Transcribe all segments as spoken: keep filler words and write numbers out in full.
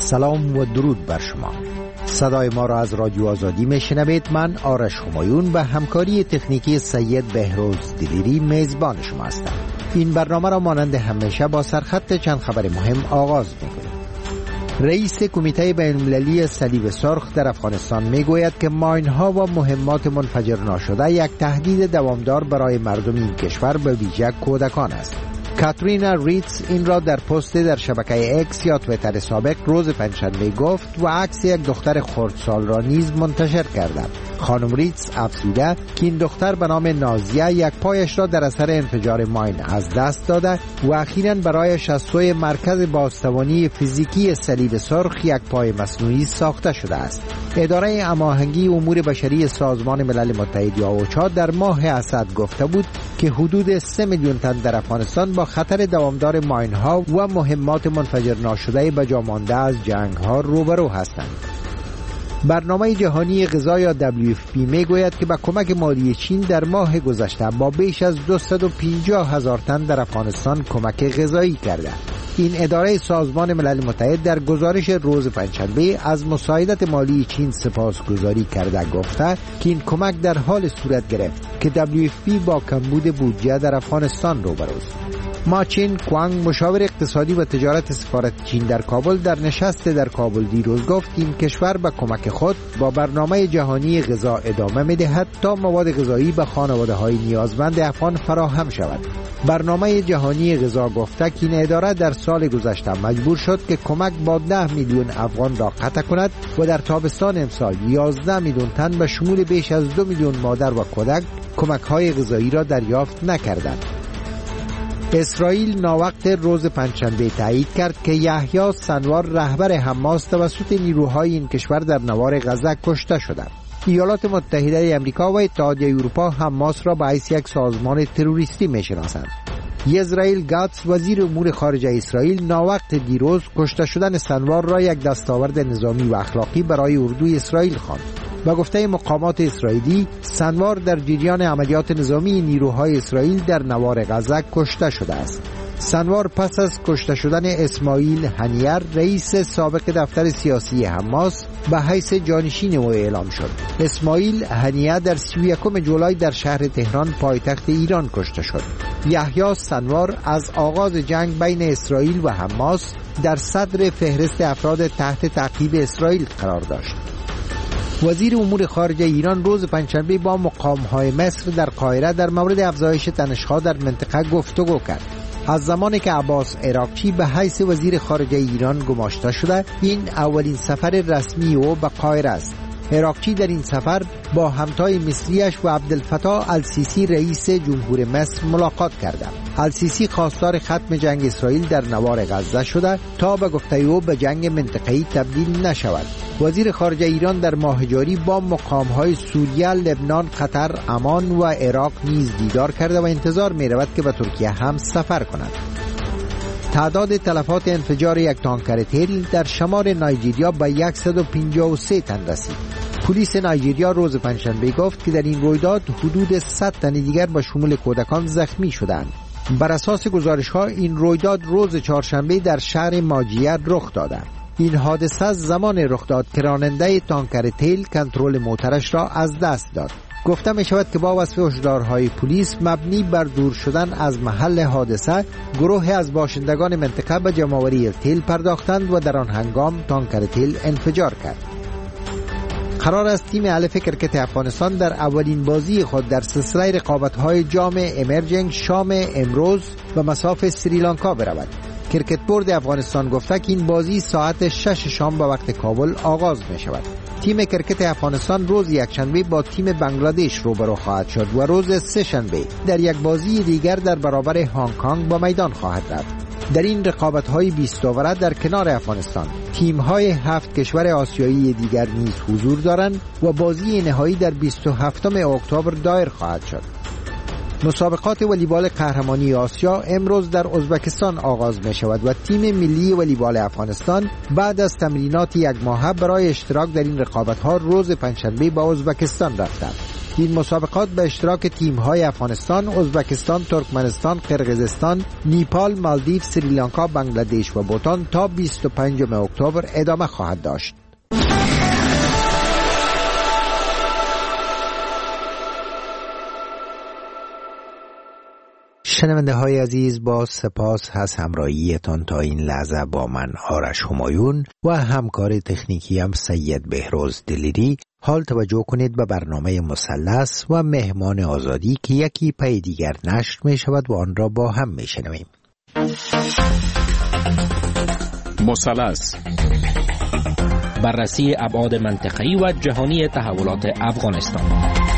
سلام و درود بر شما. صدای ما را از رادیو آزادی میشنوید. من آرش همایون به همکاری تکنیکی سید بهروز دلیری میزبان شما هستم. این برنامه را مانند همیشه با سرخط چند خبر مهم آغاز می‌کنیم. رئیس کمیته بین‌المللی صلیب سرخ در افغانستان میگوید که ماین‌ها و مهمات منفجر ناشده یک تهدید دوامدار برای مردم این کشور به ویژه کودکان است. کاترینا ریتز این را در پست در شبکه اکس یا توییتر سابق روز پنجشنبه گفت و عکس یک دختر خردسال را نیز منتشر کرد. خانم ریتز افزوده که این دختر به نام نازیه یک پایش را در اثر انفجار ماین از دست داده و اخیراً برایش از سوی مرکز بازتوانی فیزیکی صلیب سرخ یک پای مصنوعی ساخته شده است. اداره هماهنگی امور بشری سازمان ملل متحد یا اوچا در ماه اسد گفته بود که حدود سه میلیون تن در افغانستان با خطر دوامدار ماین‌ها و مهمات منفجر ناشده به جا مانده از جنگ‌ها روبرو هستند. برنامه جهانی غذا یا دبلیو اف پی میگوید که با کمک مالی چین در ماه گذشته با بیش از دویست و پنجاه هزار تن در افغانستان کمک غذایی کرده. این اداره سازمان ملل متحد در گزارش روز پنجشنبه از مساعدت مالی چین سپاسگزاری کرده گفته که این کمک در حال صورت گرفت که دبلیو اف پی با کمبود بودجه در افغانستان روبروست. ماچین کوانگ مشاور اقتصادی و تجارت سفارت چین در کابل در نشست در کابل دیروز گفت این کشور به کمک خود با برنامه جهانی غذا ادامه می‌دهد تا مواد غذایی به خانواده‌های نیازمند افغان فراهم شود. برنامه جهانی غذا گفته که این اداره در سال گذشته مجبور شد که کمک با ده میلیون افغان را قطع کند و در تابستان امسال یازده میلیون تن به شمول بیش از دو میلیون مادر و کودک کمک‌های غذایی را دریافت نکردند. اسرائیل ناوقت روز پنجشنبه تایید کرد که یحیی سنوار رهبر حماس توسط نیروهای این کشور در نوار غزه کشته شده. ایالات متحده آمریکا و اتحادیه اروپا حماس را به حیث یک سازمان تروریستی می‌شناسند. یزرائیل گاتس وزیر امور خارجه اسرائیل ناوقت دیروز کشته شدن سنوار را یک دستاورد نظامی و اخلاقی برای اردوی اسرائیل خواند. با گفته مقامات اسرائیلی سنوار در جریان عملیات نظامی نیروهای اسرائیل در نوار غزه کشته شده است. سنوار پس از کشته شدن اسماعیل هنیر رئیس سابق دفتر سیاسی حماس به حیث جانشین او اعلام شد. اسماعیل هنیر در سی و یکم جولای در شهر تهران پایتخت ایران کشته شد. یحیی سنوار از آغاز جنگ بین اسرائیل و حماس در صدر فهرست افراد تحت تعقیب اسرائیل قرار داشت. وزیر امور خارجه ایران روز پنجشنبه با مقام‌های مصر در قاهره در مورد افزایش تنش‌ها در منطقه گفتگو کرد. از زمانی که عباس عراقچی به حیث وزیر خارجه ایران گماشته شده، این اولین سفر رسمی او به قاهره است. عراقچی در این سفر با همتای مصریش و عبدالفتاح السیسی رئیس جمهور مصر ملاقات کرده. السیسی خواستار ختم جنگ اسرائیل در نوار غزه شده تا به گفته او به جنگ منطقه‌ای تبدیل نشود. وزیر خارجه ایران در ماه جاری با مقام‌های سوریه، لبنان، قطر، عمان و عراق نیز دیدار کرده و انتظار می‌رود که به ترکیه هم سفر کند. تعداد تلفات انفجار یک تانکر تیل در شمال نایجیریا به صد و پنجاه و سه تن رسید. پلیس نایجیریا روز پنجشنبه گفت که در این رویداد حدود صد تن دیگر به شمول کودکان زخمی شدند. بر اساس گزارش‌ها این رویداد روز چهارشنبه در شهر ماجیر رخ داده. این حادثه زمان رخ داد که راننده تانکر تیل کنترل موترش را از دست داد. گفته می شود که با وصف هشدارهای پلیس مبنی بر دور شدن از محل حادثه، گروه از باشندگان منطقه به جمع‌آوری تیل پرداختند و در آن هنگام تانکر تیل انفجار کرد. قرار است تیم الف کرکت افغانستان در اولین بازی خود در سلسله رقابت‌های جام امرجنگ شام امروز به مصاف سریلانکا برود. کرکت بورد افغانستان گفته که این بازی ساعت شش شام به وقت کابل آغاز می شود. تیم کرکت افغانستان روز یکشنبه با تیم بنگلادش روبرو خواهد شد و روز سه شنبه در یک بازی دیگر در برابر هنگ کنگ با میدان خواهد رفت. در این رقابت‌های بیست اوره در کنار افغانستان تیم‌های هفت کشور آسیایی دیگر نیز حضور دارند و بازی نهایی در بیست و هفتم اکتبر دایر خواهد شد. مسابقات والیبال قهرمانی آسیا امروز در ازبکستان آغاز می شود و تیم ملی والیبال افغانستان بعد از تمرینات یک ماهه برای اشتراک در این رقابت‌ها روز پنجشنبه به ازبکستان رفته. این مسابقات به اشتراک تیم‌های افغانستان، ازبکستان، ترکمنستان، قرقیزستان، نیپال، مالدیو، سریلانکا، بنگلادش و بوتان تا بیست و پنجم اکتبر ادامه خواهد داشت. شنونده های عزیز، با سپاس از همراهیتان تا این لحظه با من آرش همایون و همکار تکنیکی هم سید بهروز دلیری. حال توجه کنید به برنامه مثلث و مهمان آزادی که یکی پی دیگر نشر می شود و آن را با هم می شنویم. مثلث، بررسی ابعاد منطقه‌ای و جهانی تحولات افغانستان.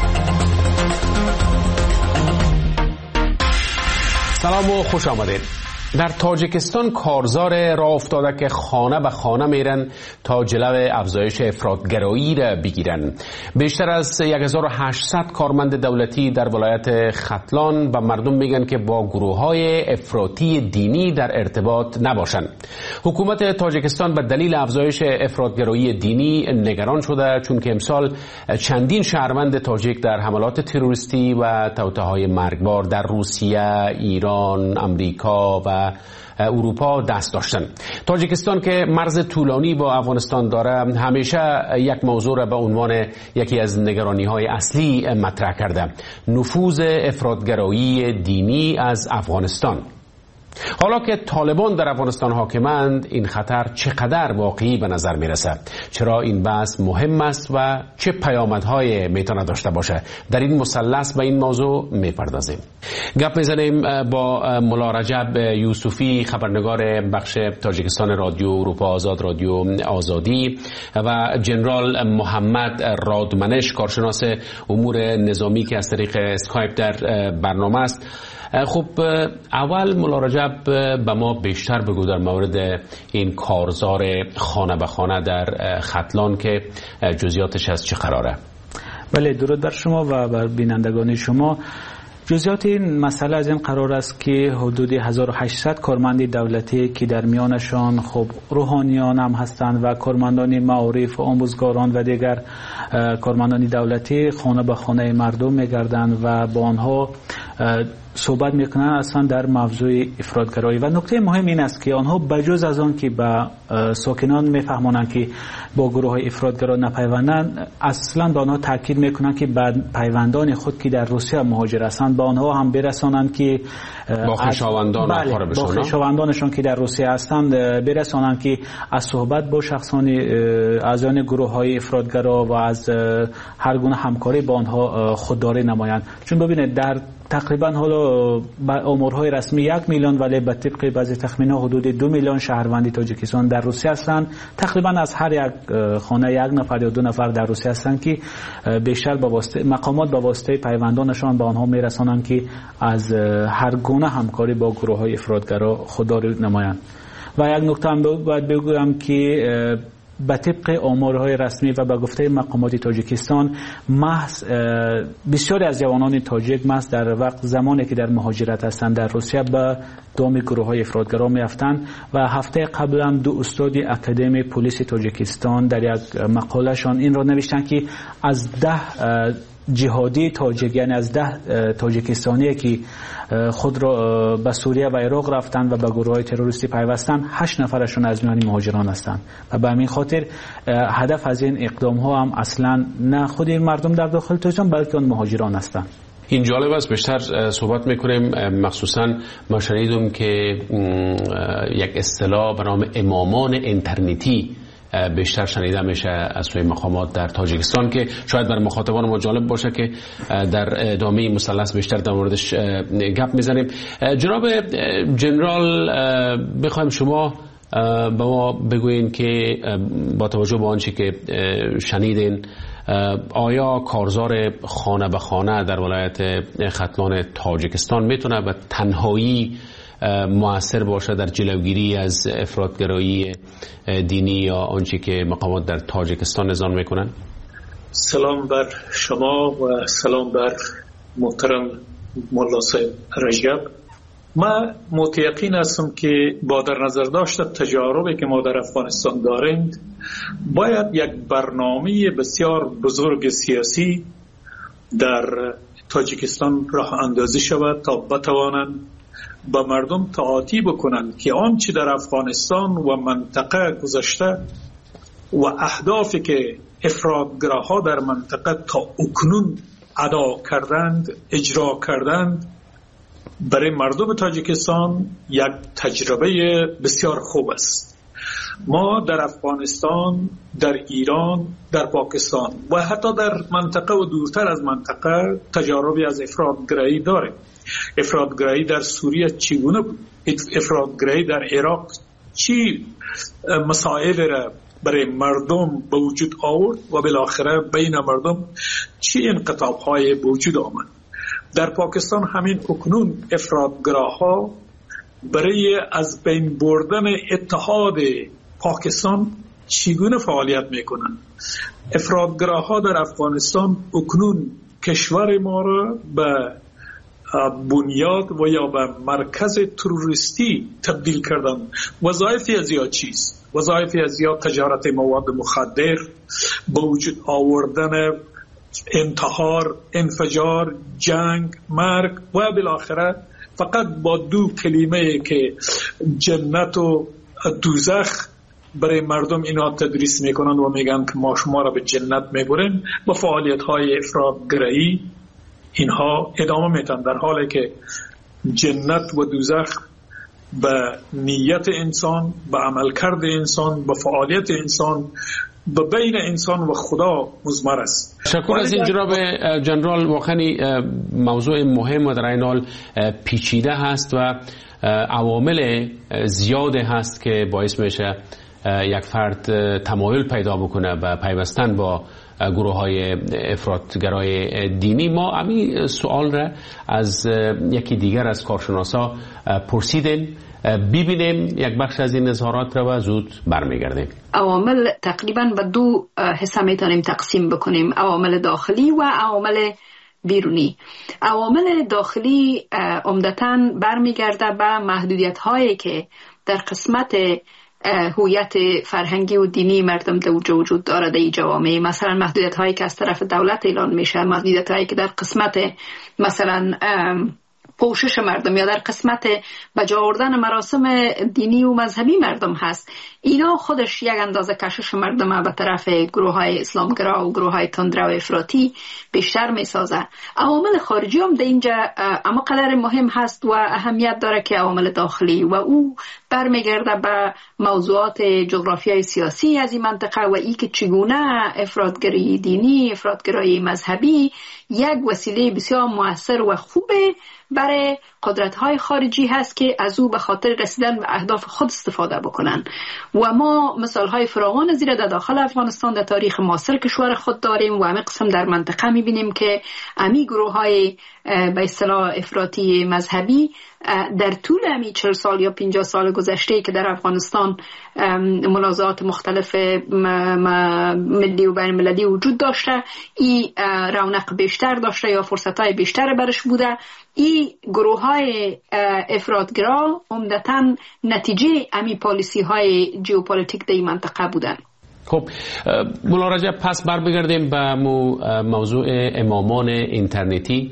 سلام و خوش آمدید. در تاجیکستان کارزار راه افتاده که خانه به خانه میرن تا جلو افزایش افراطگرایی را بگیرن. بیشتر از هزار و هشتصد کارمند دولتی در ولایت ختلان و مردم میگن که با گروه‌های افراطی دینی در ارتباط نباشن. حکومت تاجیکستان به دلیل افزایش افراطگرایی دینی نگران شده، چون که امسال چندین شهروند تاجیک در حملات تروریستی و توطئه‌های مرگبار در روسیه، ایران، امریکا و اروپا دست داشتن. تاجیکستان که مرز طولانی با افغانستان داره، همیشه یک موضوع را به عنوان یکی از نگرانی‌های اصلی مطرح کرده: نفوذ افراطگرایی دینی از افغانستان. حالا که طالبان در افغانستان حاکمند، این خطر چقدر واقعی به نظر میرسه؟ چرا این بحث مهم است و چه پیامدهای میتونه داشته باشه؟ در این مثلث به این موضوع میپردازیم. گپ میزنیم با ملا رجب یوسفی، خبرنگار بخش تاجیکستان رادیو اروپا آزاد، رادیو آزادی، و جنرال محمد رادمنش، کارشناس امور نظامی که از طریق اسکایپ در برنامه است. خب اول ملا رجب به ما بیشتر بگو در مورد این کارزار خانه به خانه در ختلان که جزئیاتش از چه قراره؟ بله، درود بر شما و بر بینندگان شما. جزئیات این مسئله از این قرار است که حدود هزار و هشتصد کارمند دولتی که در میانشان خب روحانیان هم هستند و کارمندان معارف و آموزگاران و دیگر کارمندان دولتی خانه به خانه مردم میگردند و با آنها صحبت میکنن اصلا در موضوع افراطگرایی. و نکته مهم این است که آنها بجز از آن که به ساکنان میفهمانند که با گروه های افراطگرا نپیوندند، اصلا به آنها تاکید میکنن که بعد پیوندان خود که در روسیه مهاجر هستند به آنها هم برسانند که با خویشاوندان بله با خویشاوندانشان که در روسیه هستند برسانند که از صحبت با شخصان اعضای گروه های افراطگرا و از هر گونه همکاری با آنها خودداری نمایند. چون ببینید در تقریبا حالا امورهای رسمی یک میلیون، ولی به طبق بعضی تخمین‌ها حدود دو میلیون شهروند تاجیکستان در روسیه هستند. تقریبا از هر یک خانه یک نفر یا دو نفر در روسیه هستند که بیشتر با واسطه مقامات با واسطه پیوندانشان به آنها میرسانند که از هر گونه همکاری با گروه‌های افراطگرا خودداری نمایند. و یک نکته هم باید بگویم که به طبق آمارهای رسمی و به گفته مقامات تاجیکستان، محض بسیاری از جوانان تاجیک محض در وقت زمانی که در مهاجرت هستند در روسیه به دام گروه‌های افراطگرا میافتند. و هفته قبل هم دو استاد اکادمی پلیس تاجیکستان در یک مقالهشان این را نوشتند که از ده جهادی تاجیک، یعنی از ده تاجیکستانی که خود را به سوریه و عراق رفتند و به گروه‌های تروریستی پیوستند، هشت نفرشون از میان مهاجران هستند. و به همین خاطر هدف از این اقدام ها هم اصلا نه خود مردم در داخل تاجیکستان بلکه آن مهاجران هستند. این جالب است، بیشتر صحبت میکنیم. مخصوصا ما شنیدم که یک اصطلاح به نام امامان اینترنتی بیشتر شنیده میشه از سوی مقامات در تاجیکستان که شاید برای مخاطبان ما جالب باشه که در ادامه مثلث بیشتر در موردش گپ میزنیم. جناب جنرال، بخوایم شما به ما بگوین که با توجه به آنچه که شنیدین، آیا کارزار خانه به خانه در ولایت ختلان تاجیکستان میتونه به تنهایی مؤثر باشه در جلوگیری از افراطگرایی دینی یا آنچه که مقامات در تاجیکستان نظام میکنن؟ سلام بر شما و سلام بر محترم مولا صاحب رجب. ما متیقن هستم که با در نظر داشت تجاربی که ما در افغانستان داریم، باید یک برنامه بسیار بزرگ سیاسی در تاجیکستان راه اندازی شود تا بتوانند به مردم تعاطی بکنند که آنچه در افغانستان و منطقه گذشته و اهدافی که افراطگراها در منطقه تا اکنون ادا کردند، اجرا کردند، برای مردم تاجیکستان یک تجربه بسیار خوب است. ما در افغانستان، در ایران، در پاکستان و حتی در منطقه و دورتر از منطقه تجاربی از افراطگرایی داریم. افراطگرایی در سوریه چگونه بود؟ افراطگرایی در عراق چی مسائل را برای مردم به وجود آورد و بالاخره بین مردم چی انقطاع‌های به وجود آمد؟ در پاکستان همین اکنون افراطگراها برای از بین بردن اتحاد پاکستان چگونه فعالیت میکنند؟ افراطگراها در افغانستان اکنون کشور ما را به بنیاد و یا به مرکز تروریستی تبدیل کردن. وظایفی از یا چیست؟ وظایفی از یا تجارت مواد مخدر، به وجود آوردن انتحار، انفجار، جنگ، مرگ و بالاخره فقط با دو کلمه که جنت و دوزخ برای مردم اینا تدریس میکنن و میگن که ما شما را به جنت میبریم، با فعالیت های افراطگرایی اینها ادامه میتن، در حالی که جنت و دوزخ به نیت انسان، به عملکرد انسان، به فعالیت انسان، به بین انسان و خدا مضمر است. تشکر از این جناب جنرال. واقعا موضوع مهم و در این حال پیچیده هست و عوامل زیاده هست که باعث میشه یک فرد تمایل پیدا بکنه به پیوستن با گروه های افراطگرای دینی. ما همین سوال را از یکی دیگر از کارشناسا پرسیدیم، ببینیم یک بخش از این اظهارات را و زود برمیگردیم. عوامل تقریبا به دو حصه میتونیم تقسیم بکنیم، عوامل داخلی و عوامل بیرونی. عوامل داخلی عمدتاً برمیگرده به محدودیت هایی که در قسمت هویت فرهنگی و دینی مردم در وجود دارد در جوامع. مثلا محدودیت هایی که از طرف دولت اعلان میشه، محدودیت هایی که در قسمت مثلا پوشش مردم یا در قسمت بجا آوردن مراسم دینی و مذهبی مردم هست، اینا خودش یک اندازه کشش مردم به طرف گروه های اسلامگرا و گروه های تندرو و افراطی بیشتر می سازه. عوامل خارجی هم در اینجا اما قدر مهم هست و اهمیت داره که عوامل داخلی، و او برمیگرده به موضوعات جغرافیای سیاسی از این منطقه و ای که چگونه افراطگرایی دینی، افراطگرایی مذهبی یک وسیله بسیار مؤثر و خوبه برای قدرت‌های خارجی هست که از او به خاطر رسیدن به اهداف خود استفاده بکنن. و ما مثال‌های فراوان زیر در داخل افغانستان در تاریخ معاصر کشور خود داریم و همین قسم در منطقه می‌بینیم که امی گروه‌های به اصطلاح افراطی مذهبی در طول همی چهل سال یا پنجاه سال گذشته که در افغانستان منازعات مختلف ملی و بین المللی وجود داشته، این رونق بیشتر داشته یا فرصت‌های بیشتر برش بوده. این گروه‌های افراطگرا عمدتاً نتیجه امی پالیسی‌های ژئوپلیتیک در این منطقه بودن. خب مولا رجب، پس برمیگردیم به موضوع امامان اینترنتی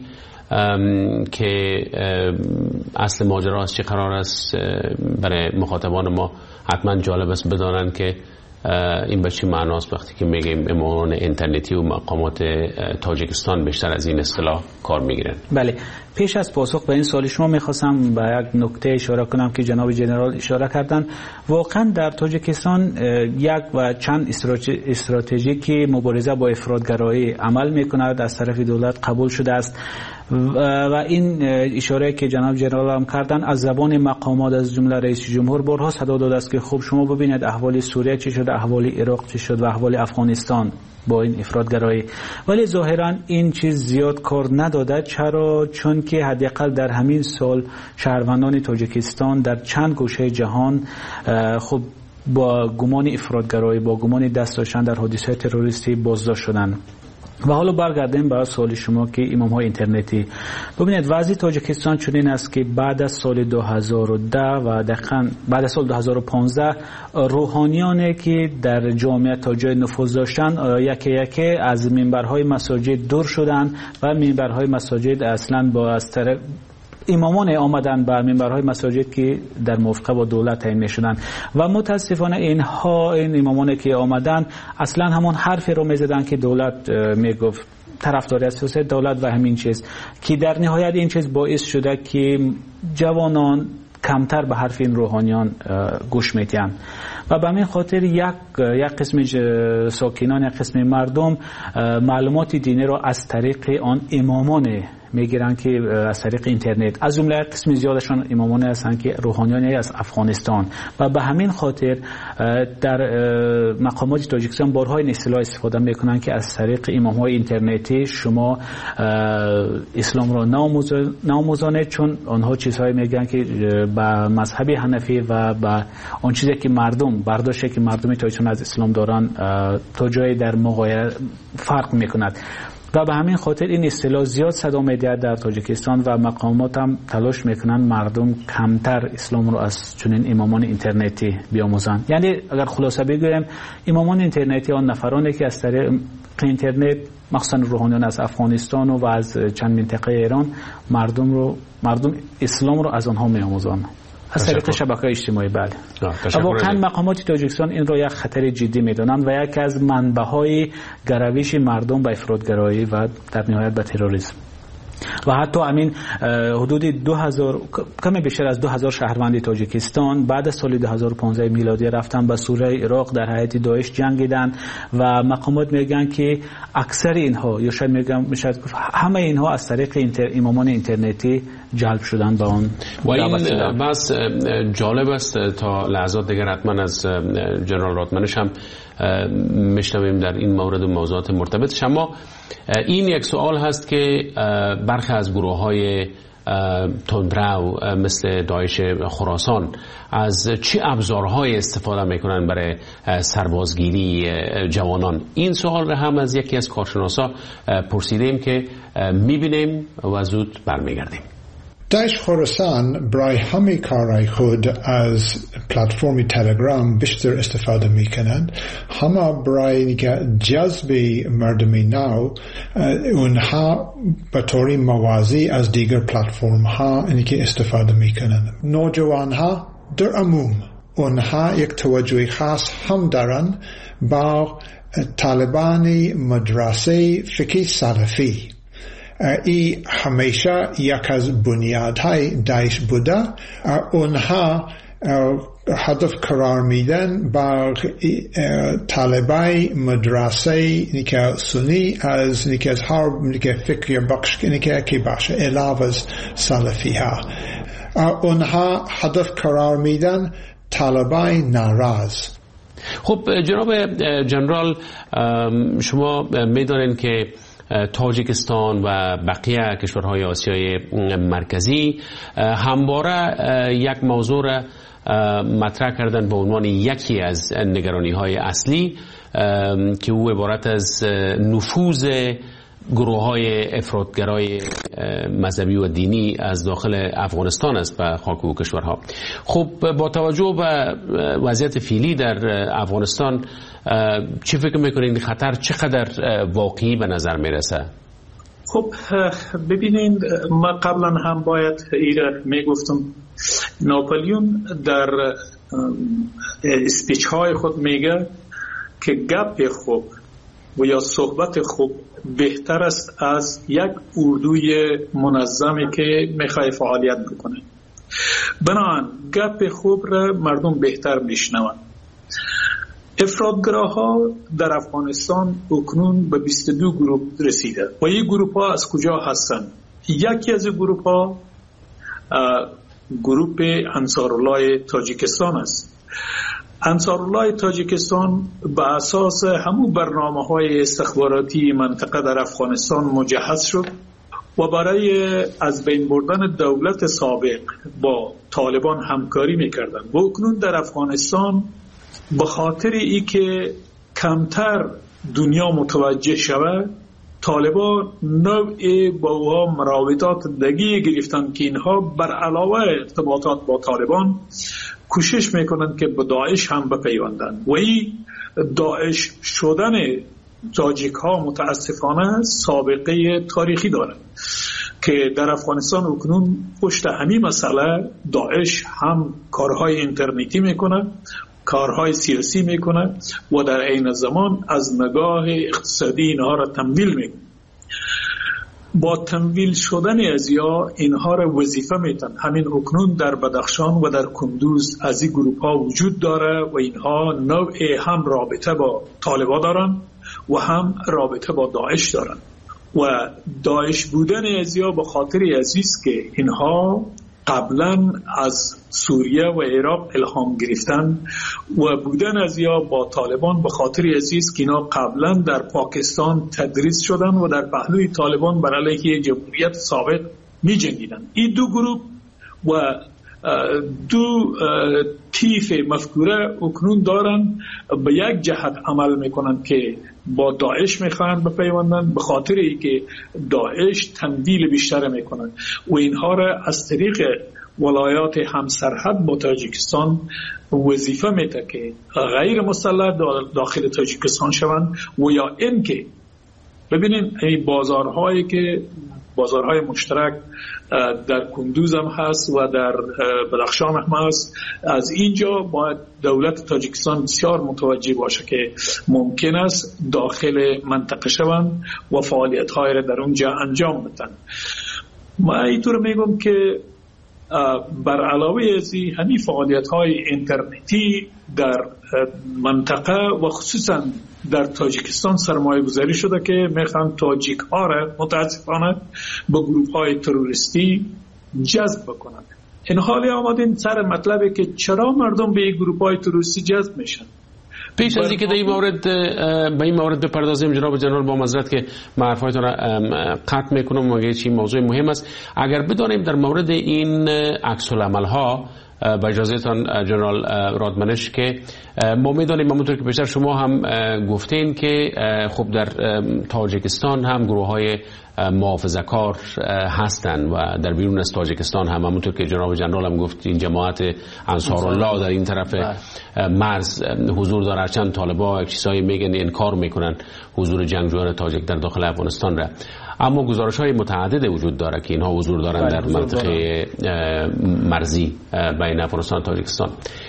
که اصل ماجرا از چی قرار است. برای مخاطبان ما حتما جالب است بدانند که این به چی معناست وقتی که میگیم امامان اینترنتی و مقامات تاجیکستان بیشتر از این اصطلاح کار میگیرن. بله، پیش از پاسخ به این سوال شما میخواستم به یک نکته اشاره کنم که جناب جنرال اشاره کردن. واقعا در تاجیکستان یک و چند استراتژی که مبارزه با افراطگرایی عمل میکند از طرف دولت قبول شده است و این اشاره که جناب جنرال هم کردن از زبان مقامات از جمله رئیس جمهور بارها صدا داده است که خب شما ببینید احوال سوریه چی شد، احوال عراق چی شد و احوال افغانستان با این افراطگرایی. ولی ظاهرا این چیز زیاد کار نداده. چرا؟ چون که حداقل در همین سال شهروندان تاجیکستان در چند گوشه جهان خب با گمان افراطگرایی، با گمان دست داشتن در حادثه تروریستی بازداشت شدند. و حالا برگردیم به سوال شما که امام های اینترنتی. ببینید وضع تاجیکستان چنین است که بعد از سال دو هزار و ده و دقیقاً بعد از سال دو هزار و پانزده روحانیانی که در جامعه تا جای نفوذ داشتن یکی یکی از منبرهای مساجد دور شدن و منبرهای مساجد اصلاً با از طرف امامان آمدن بر منبرهای مساجد که در موافقه با دولت تعیین می‌شدند و متاسفانه اینها این امامان که آمدن اصلا همون حرفی رو می‌زدن که دولت میگفت، طرفداری از سیاست دولت و همین چیز که در نهایت این چیز باعث شده که جوانان کمتر به حرف این روحانیان گوش میدن و به همین خاطر یک یک قسم ساکنان، یک قسم مردم معلومات دینی را از طریق آن امامان میگیرن که از طریق اینترنت، از جمله قسم زیادشان امامان هستند که روحانیانی از افغانستان و به همین خاطر در مقامات تاجیکستان بارها این اصطلاح استفاده میکنن که از طریق امامهای اینترنتی شما اسلام را ناموزانید، چون آنها چیزهایی میگن که به مذهب حنفی و به آن چیزی که مردم برداشتی که مردم تاجیکستان از اسلام دارن تا جایی در مقایسه فرق میکند و به همین خاطر این اصطلاح زیاد صدا می‌دهد در تاجیکستان و مقامات هم تلاش میکنن مردم کمتر اسلام رو از چنین امامان اینترنتی بیاموزند. یعنی اگر خلاصه بگویم امامان اینترنتی آن نفرانی که از طریق اینترنت مخصوصا روحانیان از افغانستان و از چند منطقه ایران مردم رو مردم اسلام رو از آنها می‌آموزند از طریق شبکه‌های اجتماعی. بله واقعا مقامات تاجیکستان این را یک خطر جدی می‌دانند و یکی از منبع‌های گرویش مردم به افراطگرایی و در نهایت به تروریسم و حتی همین حدود دو هزار کمی بیشتر از دو هزار شهروند تاجیکستان بعد از سال دو هزار و پانزده میلادی رفتن به سوریه عراق در حیات داعش جنگیدن و مقامات میگن که اکثر اینها یا شاید میگم میشه همه اینها از طریق اینتر امامان اینترنتی جلب شدن به اون و این بس جالب است. تا لحظات دیگر حتما از جنرال راتمنش هم میشنویم در این مورد و موضوعات مرتبطش. اما این یک سوال هست که برخی از گروه های تندرو مثل داعش خراسان از چه ابزارهای استفاده میکنن برای سربازگیری جوانان؟ این سوال را هم از یکی از کارشناسا پرسیدیم که میبینیم و زود برمیگردیم. داعش خراسان برای همه کارهای خود از پلتفرم تلگرام بیشتر استفاده میکنند. همه برای جذب مردمی نو اونها به طور موازی از دیگر پلتفرم ها اینکه استفاده میکنند. نوجوان ها در عموم اونها یک توجه خاص هم دارن با طالبان مدرسه فقه سلفی. ای همیشه یک از بنیادهای داعش بوده. اونها هدف قرار میدن با طالبای مدرسه نیکه سنی از نیکه از هر نیکه فکری بخش نیکه کی باشه علاوه از سلفی ها. اونها هدف قرار میدن طالبای ناراض. خب جناب جنرال، شما میدونین که تاجیکستان و بقیه کشورهای آسیای مرکزی همواره یک موضوع را مطرح کردن به عنوان یکی از نگرانی‌های اصلی که او عبارت از نفوذ گروه‌های افراطگرای مذهبی و دینی از داخل افغانستان است به خاک و کشورها. خب با توجه به وضعیت فعلی در افغانستان چی فکر میکنید خطر چقدر واقعی به نظر میرسه؟ خب ببینید، ما قبلا هم باید ایره میگفتم ناپلیون در اسپیچ های خود میگه که گپ خوب و یا صحبت خوب بهتر است از یک اردوی منظمی که میخوای فعالیت بکنه. بنابراین گپ خوب را مردم بهتر میشنوند. افراطگراها در افغانستان اکنون به بیست و دو گروه رسیده و این گروه ها از کجا هستند؟ یکی از گروه ها گروه انصارالله تاجیکستان است. انصارالله تاجیکستان به اساس همون برنامه های استخباراتی منطقه در افغانستان مجهز شد و برای از بین بردن دولت سابق با طالبان همکاری میکردن و اکنون در افغانستان به خاطر ای که کمتر دنیا متوجه شود طالبان نوع با اوها مراودات دگی گرفتن که اینها بر علاوه ارتباطات با طالبان کوشش میکنن که به داعش هم بپیوندن و این داعش شدن تاجیک ها متاسفانه سابقه تاریخی دارد که در افغانستان اکنون پشت همین مسئله داعش هم کارهای اینترنتی میکنه، کارهای سیاسی میکنه و در عین زمان از نگاه اقتصادی اینها را تمویل میکنه. با تمویل شدن ازیا اینها را وظیفه میتن. همین اکنون در بدخشان و در کندوز از این گروپ ها وجود داره و اینها نوع هم رابطه با طالبان دارن و هم رابطه با داعش دارن و داعش بودن ازیا به خاطر عزیز که اینها قبلا از سوریه و عراق الهام گرفتن و بودن ازیا با طالبان به خاطر عزیز که اینا قبلا در پاکستان تدریس شدن و در پهلوی طالبان بر علیه جمهوریت سابق می جنگیدن. این دو گروه و دو تیف مفکوره اکنون دارن به یک جهت عمل میکنن که با داعش میخوان بپیوندن به خاطر ای که داعش تمویل بیشتر میکنن و اینها را از طریق ولایات همسرحد با تاجیکستان وظیفه میده که غیر مسلح داخل تاجیکستان شوند و یا این که ببینین این بازارهایی که بازارهای مشترک در کندوز هم هست و در بدخشان هم هست، از اینجا باید دولت تاجیکستان بسیار متوجه باشه که ممکن است داخل منطقه شوند و فعالیت‌های را در اونجا انجام بدن. ما اینطور میگم که بر علاوه از این همین فعالیت‌های اینترنتی در منطقه و خصوصا در تاجیکستان سرمایه گذاری شده که میخوان تاجیک ها را متاسفانه به گروه های تروریستی جذب بکنن. این حالی آمدین سر مطلبه که چرا مردم به این گروه های تروریستی جذب میشن. پیش از اینکه در این مورد به این مورد بپردازیم جناب جنرال، با معذرت که معرفایتون را قطع میکنم مگه چی موضوع مهم است، اگر بدانیم در مورد این عکس العمل ها با اجازهتان جنرال رادمنش که ما میدانیم همونطور که بیشتر شما هم گفتین که خب در تاجیکستان هم گروه های محافظه‌کار هستند و در بیرون از تاجیکستان هم همونطور که جناب جنرال هم گفت این جماعت انصارالله در این طرف مرز حضور داره، هرچند طالبان یک چیزایی میگن انکار میکنن حضور جنگجویان تاجیک در داخل افغانستان را، اما گزارش های متعدد وجود داره که اینها حضور دارن در منطقه مرزی بین افغانستان و تاجیکستان.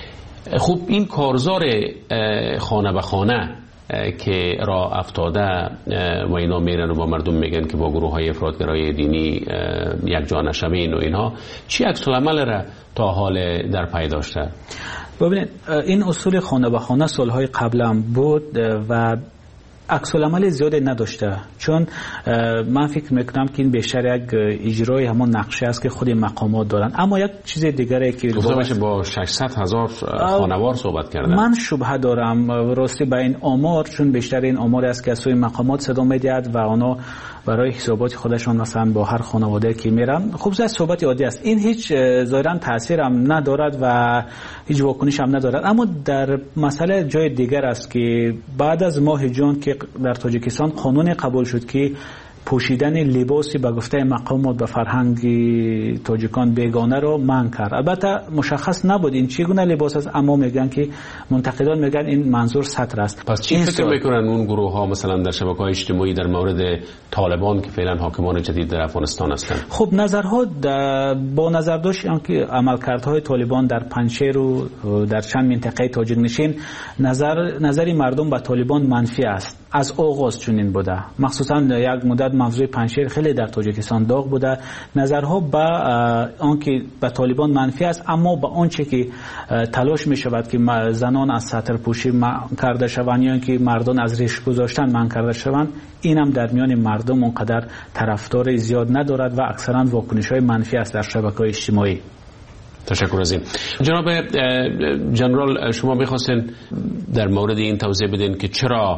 خب این کارزار خانه به خانه که راه افتاده و اینا میرن و با مردم میگن که با گروه های افراطگرای دینی یک جا نشوین و اینها، چی عکس العمل را تا حال در پی داشته؟ ببینید این اصول خانه به خانه سالهای قبل هم بود و عکس العمل زیادی نداشته، چون من فکر میکنم که این بیشتر یک اجرای همون نقشه است که خود مقامات دارن. اما یک چیز دیگره که گفته با ششصد هزار خانوار صحبت کردن، من شبهه دارم راستی به این آمار، چون بیشتر این آمار است که از سوی مقامات صدا میدهد و اونا برای حسابات خودشون مثلا با هر خانواده که میرن خب زیاد صحبت عادی است. این هیچ ظاهرا تاثیر هم ندارد و هیچ واکنش هم ندارد. اما در مسئله جای دیگر است که بعد از ماه جون که در تاجیکستان قانون قبول شد که پوشیدن لباسی به گفته مقامات به فرهنگ تاجیکان بیگانه رو منع کرد. البته مشخص نبود این چگونه لباس است، اما میگن که منتقدان میگن این منظور سطر است. پس چی فکر میکنن اون گروه ها مثلا در شبکه‌های اجتماعی در مورد طالبان که فعلا حاکمان جدید در افغانستان هستند؟ خب نظرها با نظر داشت که عملکردهای طالبان در پنجشیر و در چند منطقه تاجیک نشین نظر نظری مردم به طالبان منفی است. از آغاز چنین بوده، مخصوصا یک مدت موضوع پنجشیر خیلی در تاجیکستان داغ بوده. نظرها به آنکه به طالبان منفی است، اما به آنچه که تلاش می شود که زنان از سطر پوشی منع کرده شوند یا اینکه مردان از ریش گذاشتن منع کرده شوند، این هم در میان مردم اونقدر طرفدار زیاد ندارد و اکثرا واکنش های منفی است در شبکه‌های اجتماعی. تشکر از این. جناب جنرال، شما می‌خواستین در مورد این توضیح بدین که چرا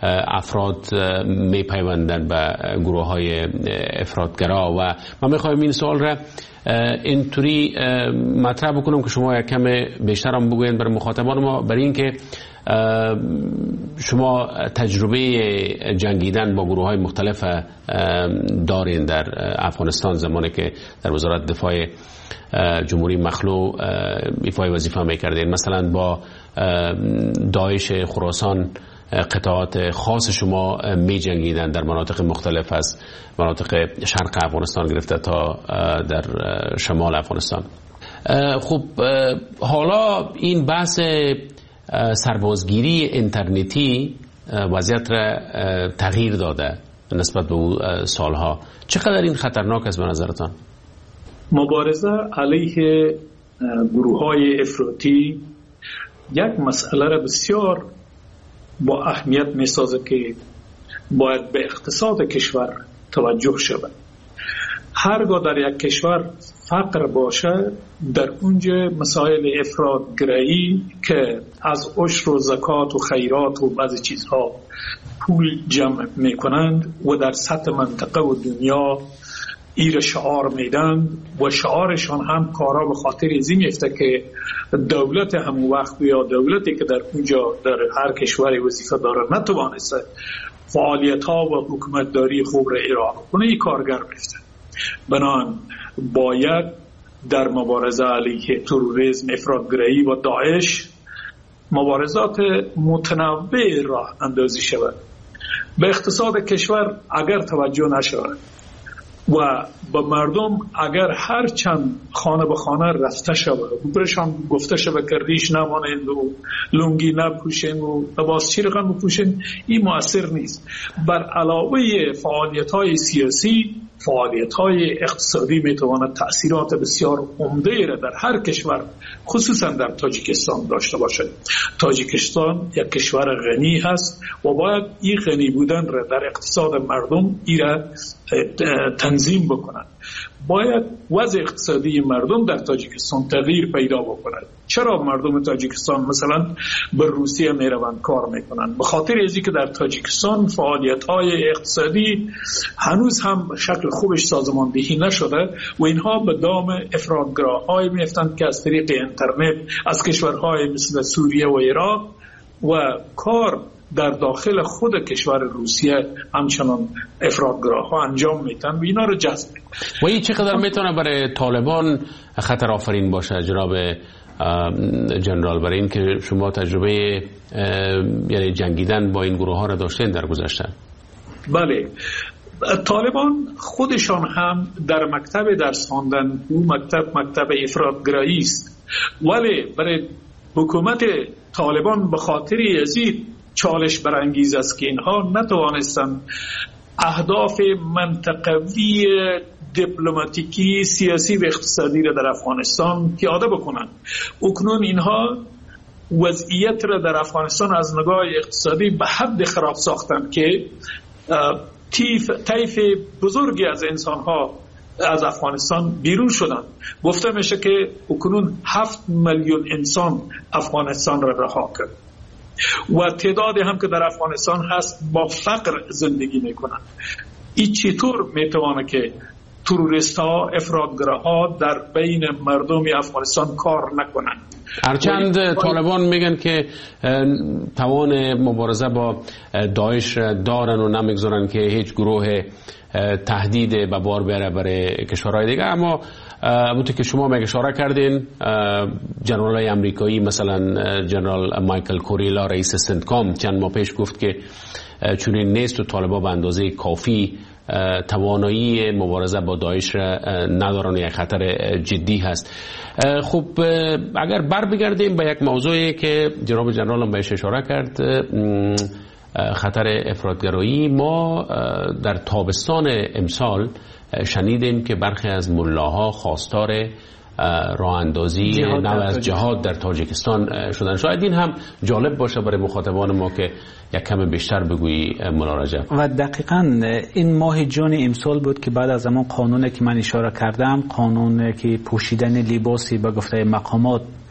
افراد میپیوندن به گروه های افراطگرا. و من میخوایم این سوال را اینطوری مطرح بکنم که شما یک کم بیشتر هم بگوین برای مخاطبان ما، برای اینکه شما تجربه جنگیدن با گروه های مختلف دارین در افغانستان، زمانی که در وزارت دفاع جمهوری مخلوع ایفای وظیفه میکردین. مثلا با داعش خراسان قطعات خاص شما می جنگیدن در مناطق مختلف از مناطق شرق افغانستان گرفته تا در شمال افغانستان. خب حالا این بحث سربازگیری اینترنتی وضعیت را تغییر داده نسبت به اون سالها. چقدر این خطرناک است به نظرتان؟ مبارزه علیه گروه های افراطی یک مسئله را بسیار با اهمیت می سازه که باید به اقتصاد کشور توجه شود. هرگاه در یک کشور فقر باشه، در اونجا مسائل افراطگرایی که از عشر و زکات و خیرات و بعضی چیزها پول جمع می کنند و در سطح منطقه و دنیا ایر شعار میدن و شعارشان هم کارا به خاطر ازی میفته که دولت همون وقت یا دولتی که در اونجا در هر کشوری وظیفه داره نتوانسته فعالیت ها و حکومتداری خوب را اجرا کنه، این کارگر میفته. بنابراین باید در مبارزه علیه تروریسم، افراطگرایی و داعش مبارزات متنوع راه اندازی شود. به اقتصاد کشور اگر توجه نشود و به مردم اگر هر چند خانه به خانه رفته شود و برشان گفته شود که ریش نمانند و لنگی نپوشند و لباس چرخان بپوشند، این مؤثر نیست. بر علاوه فعالیت های سیاسی، فعالیت های اقتصادی میتواند تأثیرات بسیار عمده را در هر کشور خصوصا در تاجیکستان داشته باشد. تاجیکستان یک کشور غنی هست و باید این غنی بودن را در اقتصاد مردم ای را تنظیم بکنند. باید وضع اقتصادی مردم در تاجیکستان تغییر پیدا بکند. چرا مردم تاجیکستان مثلا به روسیه میروند کار میکنند؟ به خاطر ازی که در تاجیکستان فعالیت های اقتصادی هنوز هم به شکل خوبش سازماندهی نشده و اینها به دام افراطگراهای میفتند که از طریق اینترنت از کشورهای مثل سوریه و عراق و کار در داخل خود کشور روسیه همچنان افراطگراها انجام میتن و اینا رو جذب میکنن. و این چقدر میتونه برای طالبان خطر آفرین باشه جناب جنرال، برای این که شما تجربه یعنی جنگیدن با این گروه ها را داشتین در گذشته؟ بله، طالبان خودشان هم در مکتب درس خواندن او مکتب مکتب افراطگرایی است، ولی برای حکومت طالبان به خاطر ازید چالش برانگیز است که اینها نتوانستند اهداف منطقوی دیپلماتیکی، سیاسی و اقتصادی را در افغانستان پیاده بکنند. اکنون اینها وضعیت را در افغانستان از نگاه اقتصادی به حد خراب ساختند که طیف بزرگی از انسانها از افغانستان بیرون شدند. گفته میشه که اکنون هفت میلیون انسان افغانستان را رها کرد و تعدادی هم که در افغانستان هست با فقر زندگی میکنند. این چطور میتوانه که تروریست ها، افراطگراها در بین مردم افغانستان کار نکنند؟ هرچند طالبان میگن که توان مبارزه با داعش دارن و نمیگذارن که هیچ گروه تهدید به بار بیاره برای کشورهای دیگه، اما همونطور که شما میگه اشاره کردین جنرال های امریکایی مثلا جنرال مایکل کوریلا رئیس سنتکام چند ماه پیش گفت که چنین نیست و طالبان به اندازه کافی توانایی مبارزه با داعش را ندارن، یک خطر جدی هست. خب اگر بر بگردیم به یک موضوعی که جناب جنرال هم بهش اشاره کرد، خطر افراطگرایی، ما در تابستان امسال شنیدیم که برخی از ملاها خواستار راه اندازی نو از جهاد در تاجیکستان شدن. شاید این هم جالب باشه برای مخاطبان ما که یک کم بیشتر بگویی مولا رجب. و دقیقاً این ماه جون امسال بود که بعد از اون قانونی که من اشاره کردم، قانونی که پوشیدن لباسی به گفته مقامات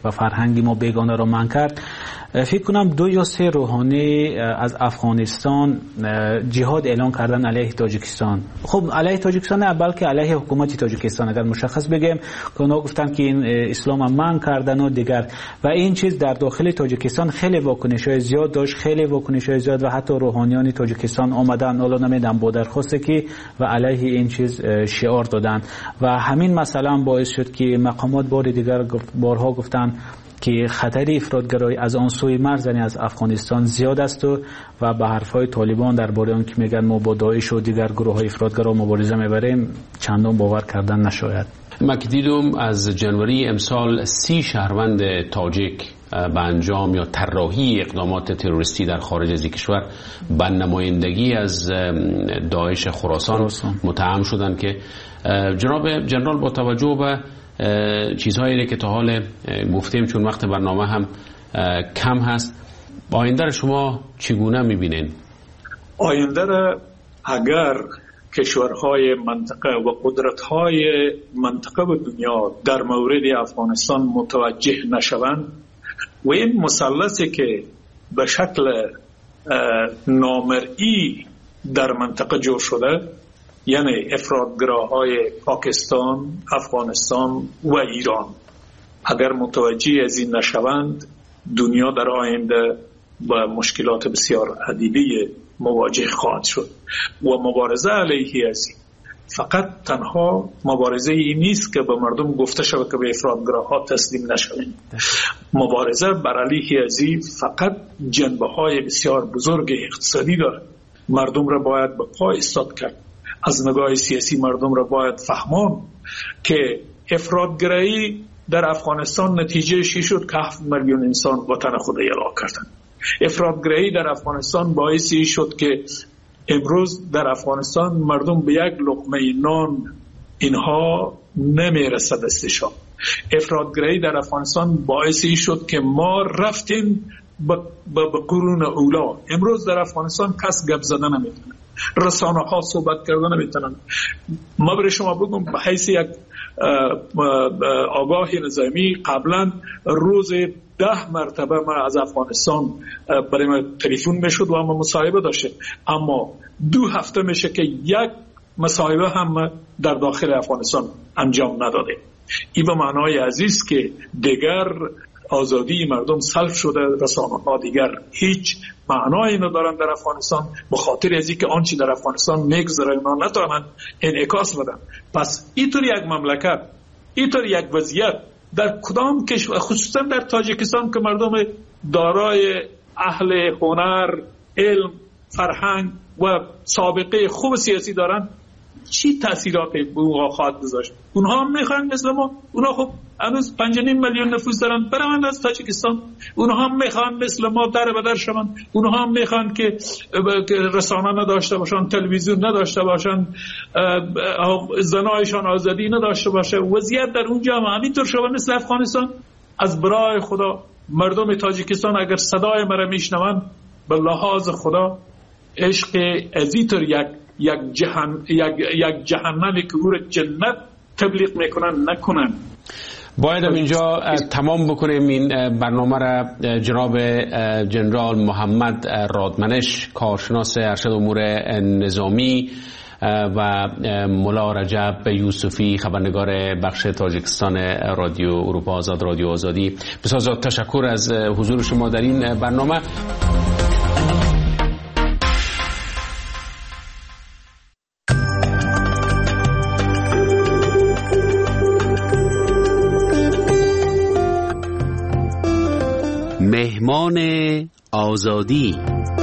و فرهنگ ما بیگانه را منع کرد. فکر کنم دو یا سه روحانی از افغانستان جهاد اعلان کردن علیه تاجیکستان. خب علیه تاجیکستان نه، بلکه علیه حکومت تاجیکستان اگر مشخص بگیم که اونا گفتن که این اسلام هم منع کردن و دیگر، و این چیز در داخل تاجیکستان خیلی واکنش‌های زیاد داشت، خیلی واکنش‌های زیاد، و حتی روحانیان تاجیکستان آمدن حالا نمیدونم با درخواست کی و علیه این چیز شعار دادن، و همین مثلا باعث شد که مقامات بار دیگر بارها گفتن که خطر افراطگرایی از آن سوی مرز یعنی از افغانستان زیاد است و و به حرفهای طالبان درباره آن که میگن ما با داعش و دیگر گروه‌های افراطگرا مبارزه میبریم چندان باور کردن نشاید. من که دیدم از جنوری امسال سی شهروند تاجیک به انجام یا طراحی اقدامات تروریستی در خارج از کشور به نمایندگی از داعش خراسان متهم شدند که جناب جنرال با توجه به چیزهایی که تا حال گفتیم چون وقت برنامه هم کم هست، آینده را شما چگونه میبینین؟ آینده را اگر کشورهای منطقه و قدرت‌های منطقه و دنیا در مورد افغانستان متوجه نشوند و این مثلثی که به شکل نامرئی در منطقه جور شده، یعنی افراطگراهای پاکستان، افغانستان و ایران، اگر متوجه از این نشوند دنیا در آینده با مشکلات بسیار عدیده مواجه خواهد شد و مبارزه علیه از این فقط تنها مبارزه ای نیست که به مردم گفته شود که به افراطگراها تسلیم نشوید. مبارزه بر علیه از این فقط جنبه های بسیار بزرگ اقتصادی دارد. مردم را باید به پا ایستاد کرد. از نگاه سیاسی مردم را باید فهمان که افراطگرایی در افغانستان نتیجه شی شد که هفت میلیون انسان وطن خود اعلام کردند. افراطگرایی در افغانستان باعثی شد که امروز در افغانستان مردم به یک لقمه نان اینها نمیرسد دستشان. افراطگرایی در افغانستان باعثی شد که ما رفتیم به قرون اولا. امروز در افغانستان کس گپ زدن نمیتونه، رسانه ها صحبت کردن نمیتونن. ما برای شما بگم به حیث یک آگاه نظامی قبلا روز ده مرتبه ما از افغانستان برای ما تلفن میشد و ما مصاحبه داشتیم، اما دو هفته میشه که یک مصاحبه هم در داخل افغانستان انجام نداده. این به معنای عزیز که دیگر آزادی مردم سلب شده، رسانه ها دیگر هیچ معنایی ندارن در افغانستان، به خاطر از اینکه آنچه در افغانستان میگذره اونا نتوانند انعکاس بدن. پس اینطور یک مملکت، اینطور یک وضعیت در کدام کشور، خصوصا در تاجیکستان که مردم دارای اهل هنر، علم، فرهنگ و سابقه خوب سیاسی دارن، چی تأثیراتی به اونها خواهد گذاشت؟ اونها هم میخوان مثل ما، اونها خب هنوز پنج و نیم میلیون نفوس دارن، برون از تاجیکستان. اونها هم میخوان مثل ما در بدر شوند، اونها هم میخوان که رسانه نداشته باشن، تلویزیون نداشته باشن، زنایشان آزادی نداشته باشه. وضعیت در اونجا هم همینطور شده مثل افغانستان. از برای خدا مردم تاجیکستان اگر صدای مرا میشنوند، به لحاظ خدا عشق ازیتر یک یک جهان یک یک جهنمی که او را جنت تبلیغ میکنن نکنن. باید اینجا تمام بکنیم این برنامه را. جناب جنرال محمد رادمنش، کارشناس ارشد امور نظامی، و مولا رجب یوسفی، خبرنگار بخش تاجیکستان رادیو اروپا آزاد، رادیو آزادی، بسیار تشکر از حضور شما در این برنامه. مهمان آزادی.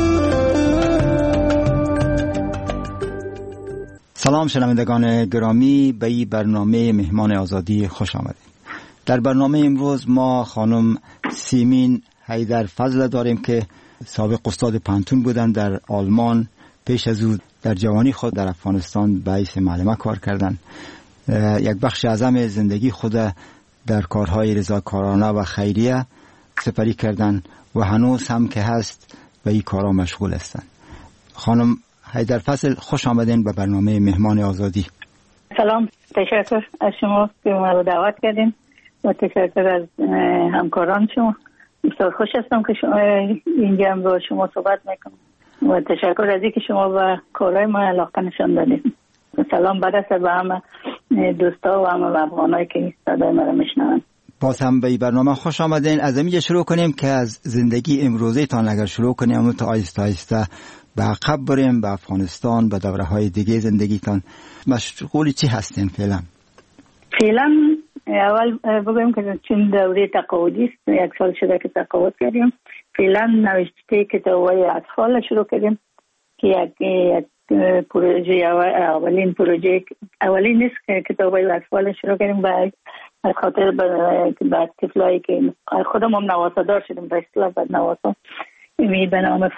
سلام شنوندگان گرامی، به این برنامه مهمان آزادی خوش آمدید. در برنامه امروز ما خانم سیمین حیدرفضل داریم که سابق استاد پانتون بودند در آلمان. پیش از او در جوانی خود در افغانستان به حیث معلمه کار کردند. یک بخش اعظم زندگی خود در کارهای رضاکارانه و خیریه سپری کردن و هنوز هم که هست به این کارا مشغول هستند. خانم حیدرفضل خوش آمدین به برنامه مهمان آزادی. سلام، تشکر از شما که ما رو دعوت کردین و تشکر از همکاران شما. بسیار خوش هستم که شما اینجا هم با شما صحبت میکنم و تشکر از اینکه شما و کارهای ما علاقه نشان دادید. سلام برسه به همه دوستا و همه افغانایی که صدای ما رو میشنون. باز هم به این برنامه خوش آمدین. از اینجا شروع کنیم که از زندگی امروزی تان اگر شروع کنیم تا آیسته آیسته به عقب بریم به افغانستان، به دوره های دیگه زندگیتان. مشغول چی هستین فعلا؟ فعلا اول بگویم که چون دوره تقاعدی است، یک سال شده که تقاعد کردیم. فعلا نوشته کتاب‌های اطفال شروع کردیم که یک, یک پروژه اولین پروژه اولین نیست که کتاب‌های اطفال شروع کردیم به خاطر بعد طفلایی که خودم هم نواسادار شدیم به اصطلاح بعد نواسا می به نام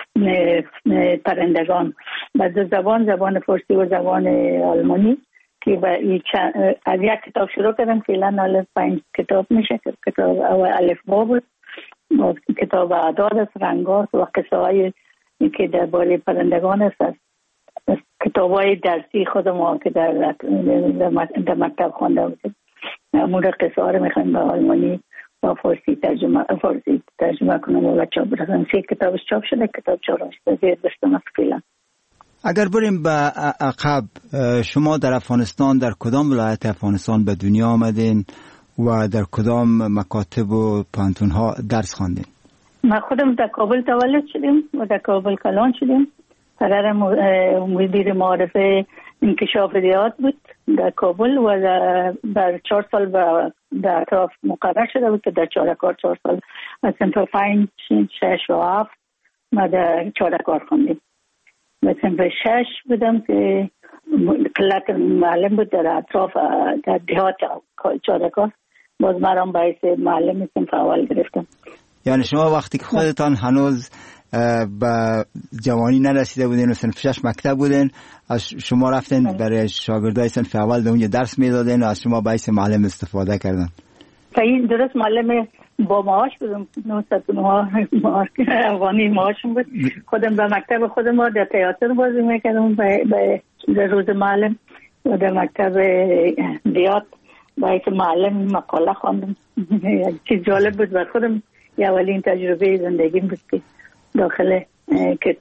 پرندگان به دو زبان، زبان فارسی و زبان آلمانی که از یک کتاب شروع کردم. فعلا الف پنج کتاب میشه. کتاب اول الف با بود، کتاب اعداد است، رنگات و قصه های که درباره پرندگان است. کتاب های درسی خودم که در در مکتب خوانده بودیم مورد قصه ها رو میخوایم به آلمانی و فارسی ترجمه فارسی ترجمه کنم و چاپ برسم. سه کتابش چاپ شده، کتاب چهارمش زیر دستم است فعلا. اگر بریم به عقب، شما در افغانستان در کدام ولایت افغانستان به دنیا آمدین و در کدام مکاتب و پانتون ها درس خواندین؟ ما خودم در کابل تولد شدیم و در کابل کلان شدیم. پدرم مدیر معارفه انکشاف ریاض بود در کابل و در چهار سال در اطراف مقرر شده بود که در چهارکار چهار سال از صنف پنج شش و هفت ما در چهارکار خوندیم. و صنف شش بودم که قلت معلم بود در اطراف در دیهات چهارکار، باز مرام باعث معلم صنف اول گرفتم. یعنی شما وقتی که خودتان هنوز به جوانی نرسیده بودین و صنف شش مکتب بودین، از شما رفتین برای شاگردای صنف اول در اونجا درس میدادین و از شما باعث معلم استفاده کردن؟ صحیح درست، معلم با معاش بودم، نهصد و نه افغانی معاشم بود. خودم به مکتب خودم ما در تئاتر بازی میکردم به روز معلم و در مکتب دیات باعث معلم مقاله خواندم. چیز جالب بود بر خودم، یه اولین تجربه زندگیم بود که داخل که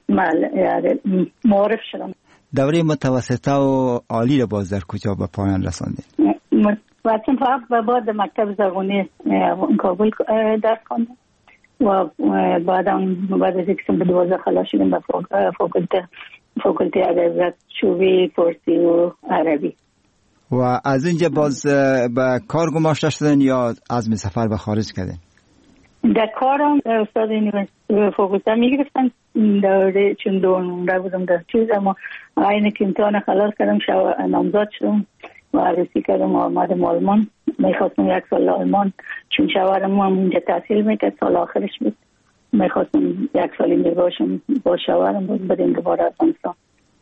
معارف شدم. دوره متوسطه و عالی رو باز در کجا به پایان رساندین؟ وقتی فقط به بعد مکتب زرغونی کابل درس خواندم و بعدم بعد از اینکه به دوازده خلاص شدیم به فاکولته فاکولته ادبیات شوبی فارسی و عربی. و از اینجا باز به کار گماشته شدن یا عزم سفر به خارج کردین؟ در کارم استاد یونیورسیته فاکولته میگرفتن دوره چون دوره بودم در چیز، اما اینه که امتحان خلاص کردم شو نامزد شدم و عروسی کردم و آمدم آلمان. میخواستم یک سال آلمان چون شوهرم هم اینجا تحصیل میکرد، سال آخرش بود. میخواستم یک سال اینجا باشم با شوهرم بود بدیم دوباره افغانستان.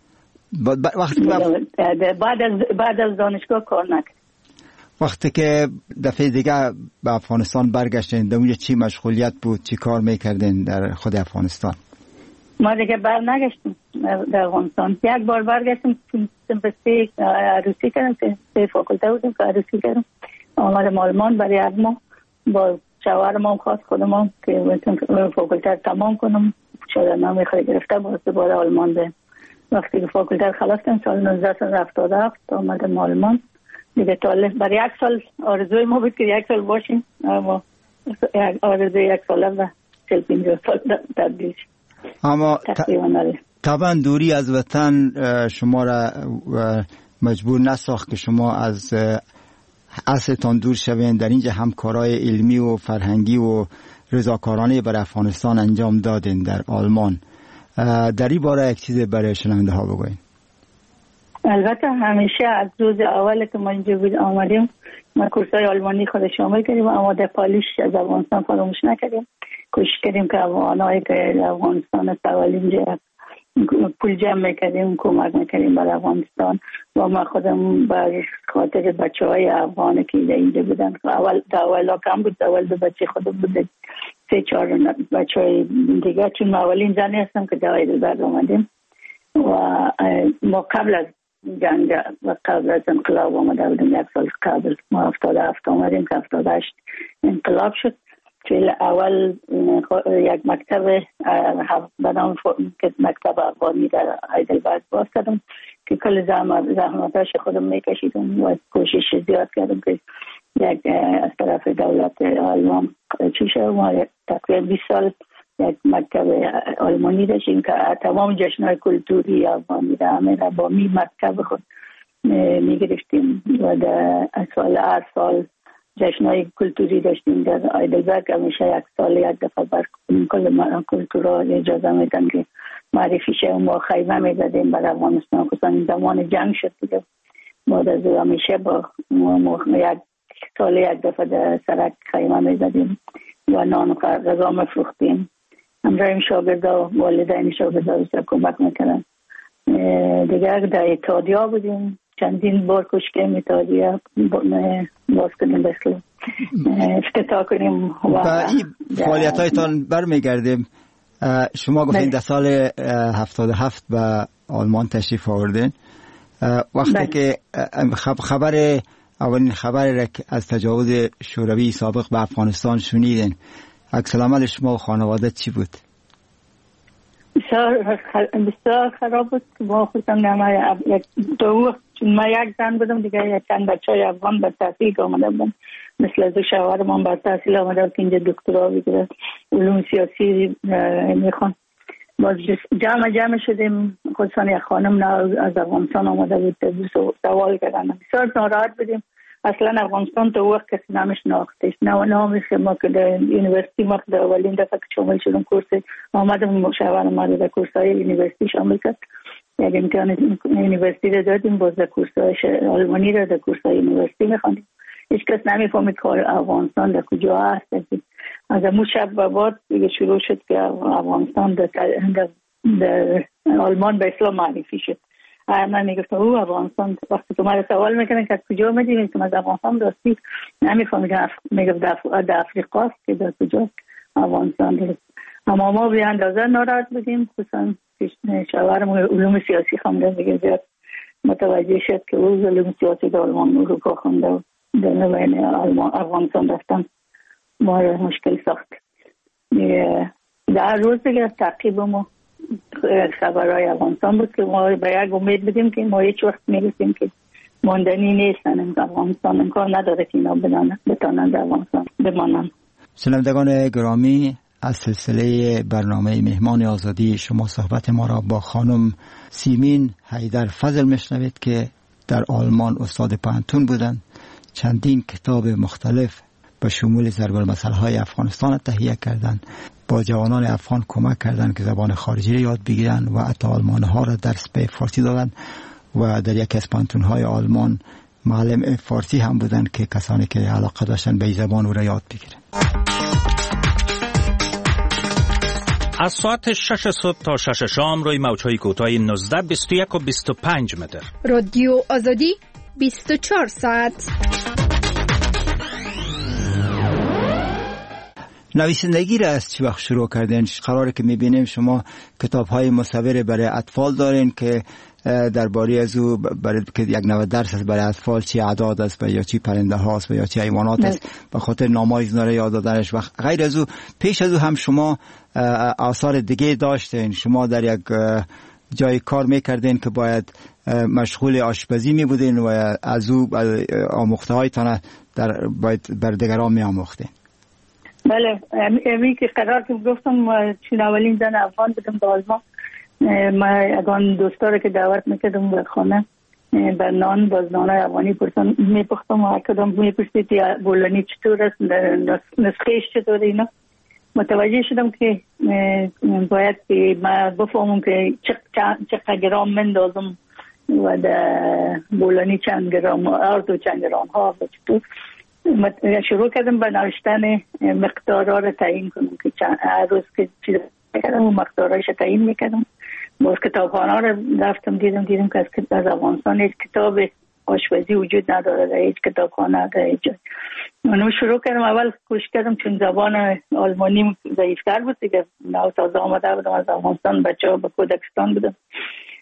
بعد از بعد از دانشگاه کار نکرد. وقتی که دفعه دیگه به افغانستان برگشتین، در اونجا چی مشغولیت بود، چی کار میکردین در خود افغانستان؟ ما دیگه بر نگشتیم در افغانستان. یک بار برگشتیم سمپستی عروسی کردم، سه فاکولته بودیم که عروسی کردم. آمدم آلمان برای یک ماه با شوهرم هم خواست خودم هم که فاکولته تمام کنم. شاگردنامه خیلی گرفته باز دوباره آلمان بریم. وقتی که فاکولته خلاص کردم سال نوزده هفتاد و هفت آمدم آلمان دیگه. تا برای یک سال آرزوی ما بود که یک سال باشیم، اما آرزوی یک سال و چل پنجاه سال تبدیل شد. اما طبعا دوری از وطن شما را مجبور نساخت که شما از اصلتان دور شوین. در اینجا همکارای علمی و فرهنگی و رضاکارانه برای افغانستان انجام دادین در آلمان. در این باره یک چیز برای شنونده ها بگوین. البته همیشه از روز اول که ما اینجا بود آمدیم ما کورسای آلمانی خود شامل کردیم، اما در پالیش از افغانستان فراموش نکردیم. کوشش کردیم که افغانایی که افغانستان است اول اینجا پول جمع میکردیم، کمک میکردیم برای افغانستان. و ما خودم بر خاطر بچه های افغانی که اینجا بودن، اول اول کم بود، اول دو بچه خودم بود، سه چهار بچه های دیگه، چون ما اولین زنی هستم که دوای دو برد آمدیم و ما قبل از جنگ و قبل از انقلاب آمده بودیم. یک سال قبل ما هفتاد و هفت آمدیم که هفتاد و هشت انقلاب شد. چون اول یک مکتب به نام مکتب افغانی در هایدلبرگ باز کردم که کل زحمتاش خودم میکشیدم و کوشش زیاد کردم که یک از طرف دولت آلمان چی شد. ما تقریبا بیست سال یک مکتب آلمانی داشتیم که تمام جشنهای کلتوری افغانی را همه را با می مکتب خود میگرفتیم و در سال هر سال جشنهای کلتوری داشتیم در هایدلبرگ. همیشه یک سال یک دفعه بر کل کلتورها اجازه میدن که معرفی شه. ما خیمه میزدیم بر افغانستان، خصوصا زمان جنگ شد دیگه. بعد از همیشه با یک سال یک دفعه در سرک خیمه میزدیم و نان و غذا میفروختیم. همراهیم شاگردا و والدین شاگردا بسیار کمک میکنن. دیگر در اتحادیه بودیم، چندین بار کشکیم اتحادیه باز کنیم بسیار افتتاح کنیم. و این فعالیت هایتان برمیگردیم. شما گفتین در سال هفتاد و هفت به آلمان تشریف آوردین. وقتی که خبر اولین خبر را از تجاوز شوروی سابق به افغانستان شنیدین، عکس العمل شما و خانواده چی بود؟ بسیار بسیار خراب بود. ما خودم نمه دو چون ما یک زن بودم دیگه، یک چند بچه های افغان بر تحصیل آمده بودم، مثل از دو شوهر من بر تحصیل آمده بود که اینجا دکترا بگیره علوم سیاسی میخوان. باز جمع جمع شدیم، خصوصا یک خانم از افغانستان آمده بود سوال کردن. بسیار ناراحت بودیم. اصلا افغانستان تو وقت کسی نامش ناختش نه نامی که ما که در یونیورسیتی ما در اولین دفعه که شامل شدم کورس آمدم مشاور ما در کورس های یونیورسیتی شامل کرد. یک امتحان یونیورسیتی را دادیم، باز در کورس های آلمانی را در کورس های یونیورسیتی میخواندیم. هیچ کس نمیفهمید که افغانستان در کجا هست. از امو شب و بعد دیگه شروع شد که افغانستان در, در, در آلمان به اسلام معرفی شد. من میگفتم او افغانستان، وقتی که من سوال میکنن که کجا میدیم که از افغانستان راستی نمیفهمم، میگم در افریقا است که در کجا افغانستان دارست. اما ما به اندازه ناراحت بودیم، خصوصا شوهرم علوم سیاسی خونده دیگه زیاد متوجه شد که او علوم سیاسی در آلمان اروپا خونده و در نوین افغانستان رفتن ما را مشکل ساخت. در روز دیگه تعقیب ما خبرهای افغانستان بود که ما به یک امید بدیم که ما هیچ وقت میرسیم که ماندنی نیستن. افغانستان امکان نداره که اینا بتانند افغانستان بمانند. شنوندگان گرامی، از سلسله برنامه مهمان آزادی شما صحبت ما را با خانم سیمین حیدر فضل میشنوید که در آلمان استاد پانتون بودند. چندین کتاب مختلف به شمول ضرب المثل های افغانستان تهیه کردند. با جوانان افغان کمک کردند که زبان خارجی را یاد بگیرند و حتی آلمان ها را درس به فارسی دادند و در یکی از پانتون های آلمان معلم فارسی هم بودند که کسانی که علاقه داشتن به زبان او را یاد بگیرند. از ساعت شش صبح تا شش شام روی موج‌های کوتاه نوزده، بیست و یک و بیست و پنج متر. رادیو آزادی بیست و چهار ساعت. نویسندگی را از چه وقت شروع کردین؟ قراره که میبینیم شما کتاب‌های مصور برای اطفال دارین که درباره از او برای که یک نوع درس است برای اطفال، چی اعداد است و یا چی پرنده هاست و یا چی حیوانات است، به خاطر نام‌های اینا را یاد دادنش. و غیر از او پیش از او هم شما آثار دیگه داشتین. شما در یک جای کار میکردین که باید مشغول آشپزی می بودین و از او آموخته هایتان در باید بر دیگران می آموختین. بله، امی که قرار که گفتم چون اولین زن افغان بودم در آلمان، ما اگان دوستا رو که دعوت میکردم به خانه بر نان باز نانای افغانی پرسان میپختم و کدام میپرسید بولانی چطور است، نسخهش چطور اینا. متوجه شدم که باید که ما بفهمم که چقدر گرام مندازم و در بولانی چند گرام ارد و چند گرام ها و چطور. شروع کردم به نوشتن مقدارها رو تعیین کنم که هر روز که چیز کردم و مقدارهایش تعیین میکردم. باز کتابخانه رو رفتم دیدم دیدم که از افغانستان هیچ کتاب آشپزی وجود نداره در هیچ کتابخانه در هیچ جای. من شروع کردم، اول کوشش کردم چون زبان آلمانی ضعیفتر بود دیگه، نو تازه آمده بودم از افغانستان، بچه ها به کودکستان بودم،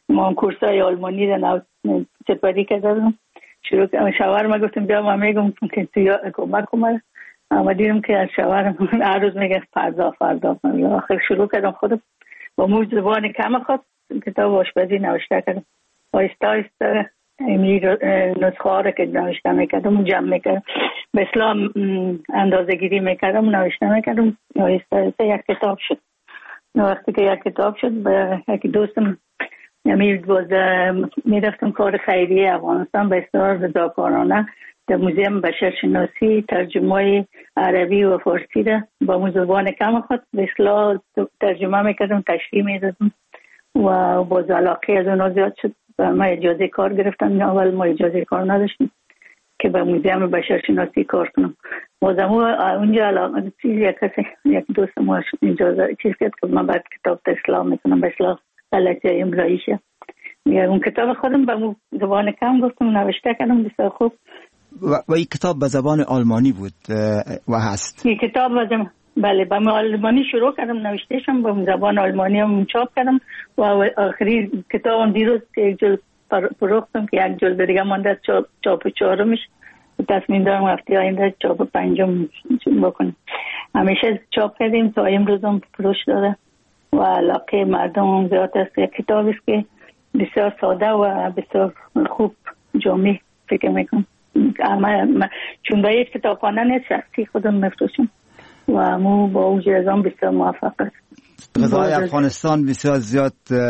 ما کورسای آلمانی رو نو سپری کردم. شروع کردم شوهر ما گفتم بیا ما میگم که تو کمک کنم. اما دیدم که از شوهرم هر روز میگه فردا فردا. آخر شروع کردم خودم با مو زبان کم خود کتاب آشپزی نوشته کردم. آهسته آهسته این نسخه ها رو که نوشته میکردم جمع میکردم به اسلام اندازه گیری میکردم نوشته میکردم. آهسته آهسته یک کتاب شد. وقتی که یک کتاب شد به یک دوستم امیر باز میرفتم کار خیریه افغانستان به اصطلاح رضاکارانه در موزیم بشرشناسی ترجمه عربی و فارسی را با زبان کم خود به اصطلاح ترجمه میکردم تشریح میدادم و باز علاقه از اونها زیاد شد و ما اجازه کار گرفتم. اول ما اجازه کار نداشتیم که به موزیم بشرشناسی کار کنم. بازم اونجا علاقه چیز یک کسی یک دوست ما اجازه چیز کرد که من بعد کتاب اسلام میکنم به اصطلاح غلطی املایی شه. اون کتاب خودم به زبان کم گفتم نوشته کردم بسیار خوب. و این کتاب به زبان آلمانی بود و هست. این کتاب به بله به آلمانی شروع کردم نوشتهشم به زبان آلمانی هم چاپ کردم و آخری کتابم دیروز که یک جلد فروختم که یک جلد دیگه مانده چاپ چاپ چهارمش تصمیم دارم هفته آینده چاپ پنجم بکنم. همیشه چاپ کردیم تا امروز هم فروش داره و علاقه مردم هم زیاد است. یک کتابی است که بسیار ساده و بسیار خوب جامع فکر میکنم. اما چون به یک کتابخانه نیست شخصی خودم میفروشم و مو با اوج ازام بسیار موفق است. غذای افغانستان بسیار زیاد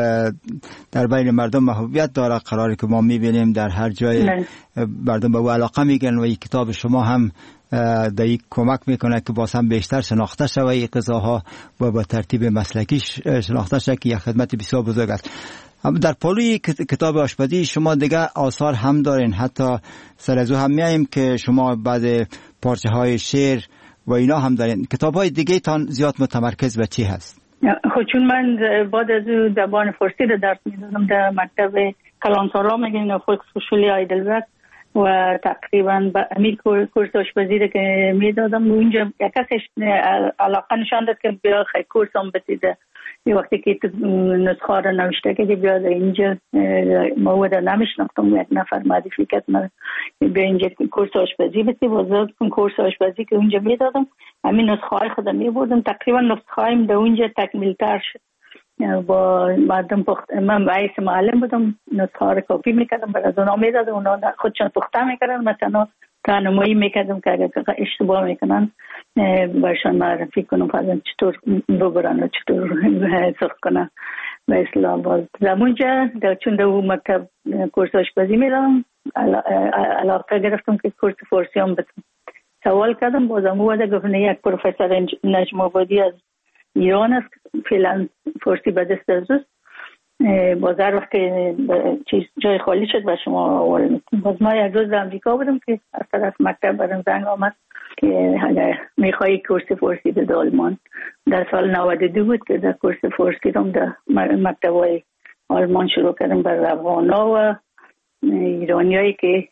در بین مردم محبوبیت داره. قراره که ما میبینیم در هر جای مردم به او علاقه میگن و این کتاب شما هم در یک کمک میکنه که باز هم بیشتر شناخته شود این غذاها و با ترتیب مسلکی شناخته شود که یک خدمت بسیار بزرگ است. در پالوی کتاب آشپزی شما دیگه آثار هم دارین، حتی سر از او هم میاییم که شما بعد پارچه های شعر و اینا هم دارین. کتاب های دیگه تان زیاد متمرکز به چی هست؟ خب چون من بعد از او زبان فارسی رو درس میدادم در مکتب کلانتارا میگن فولکسهوشولی هایدلبرگ و تقریبا به امیر کورس آشپزی رو که میدادم اونجا یک کسش علاقه نشان داد که بیا خیلی کورس هم بسیده. یه وقتی که نسخه رو نوشته که بیا اینجا مواد نمیشناختم یک نفر معرفی کرد من بیا اینجا کورس آشپزی بسی وزاد کن کورس آشپزی که اونجا میدادم همین نسخه های خودم میبردم. تقریبا نسخه هایم در اونجا تکمیل تر شد با مردم پخت. من رئیس معلم بودم نسخه ها رو کپی میکردم برای از اونا میدادم اونا خودشان پخته میکردن مثلا راهنمایی میکردم که اگر اشتباه میکنن برشان معرفی کنم فرضاً چطور ببرن و چطور سرخ کنن به اصطلاح. باز زمونجا چون در مکتب کورس آشپزی میرم علاقه گرفتم که کورس فارسی هم بتونم. سوال کردم بازم بوده گفتن یک پروفسور نجم آبادی از ایران است فعلا فارسی به دست از باز هر وقت چیز جای خالی شد به شما آواره میکنم. باز ما یک روز در امریکا بودم که از طرف مکتب برم زنگ آمد که اگر میخوایی کورس فارسی به آلمان. در سال نود و دو بود که در کورس فارسی رو در مکتب های آلمان شروع کردم برای افغانا و ایرانی هایی که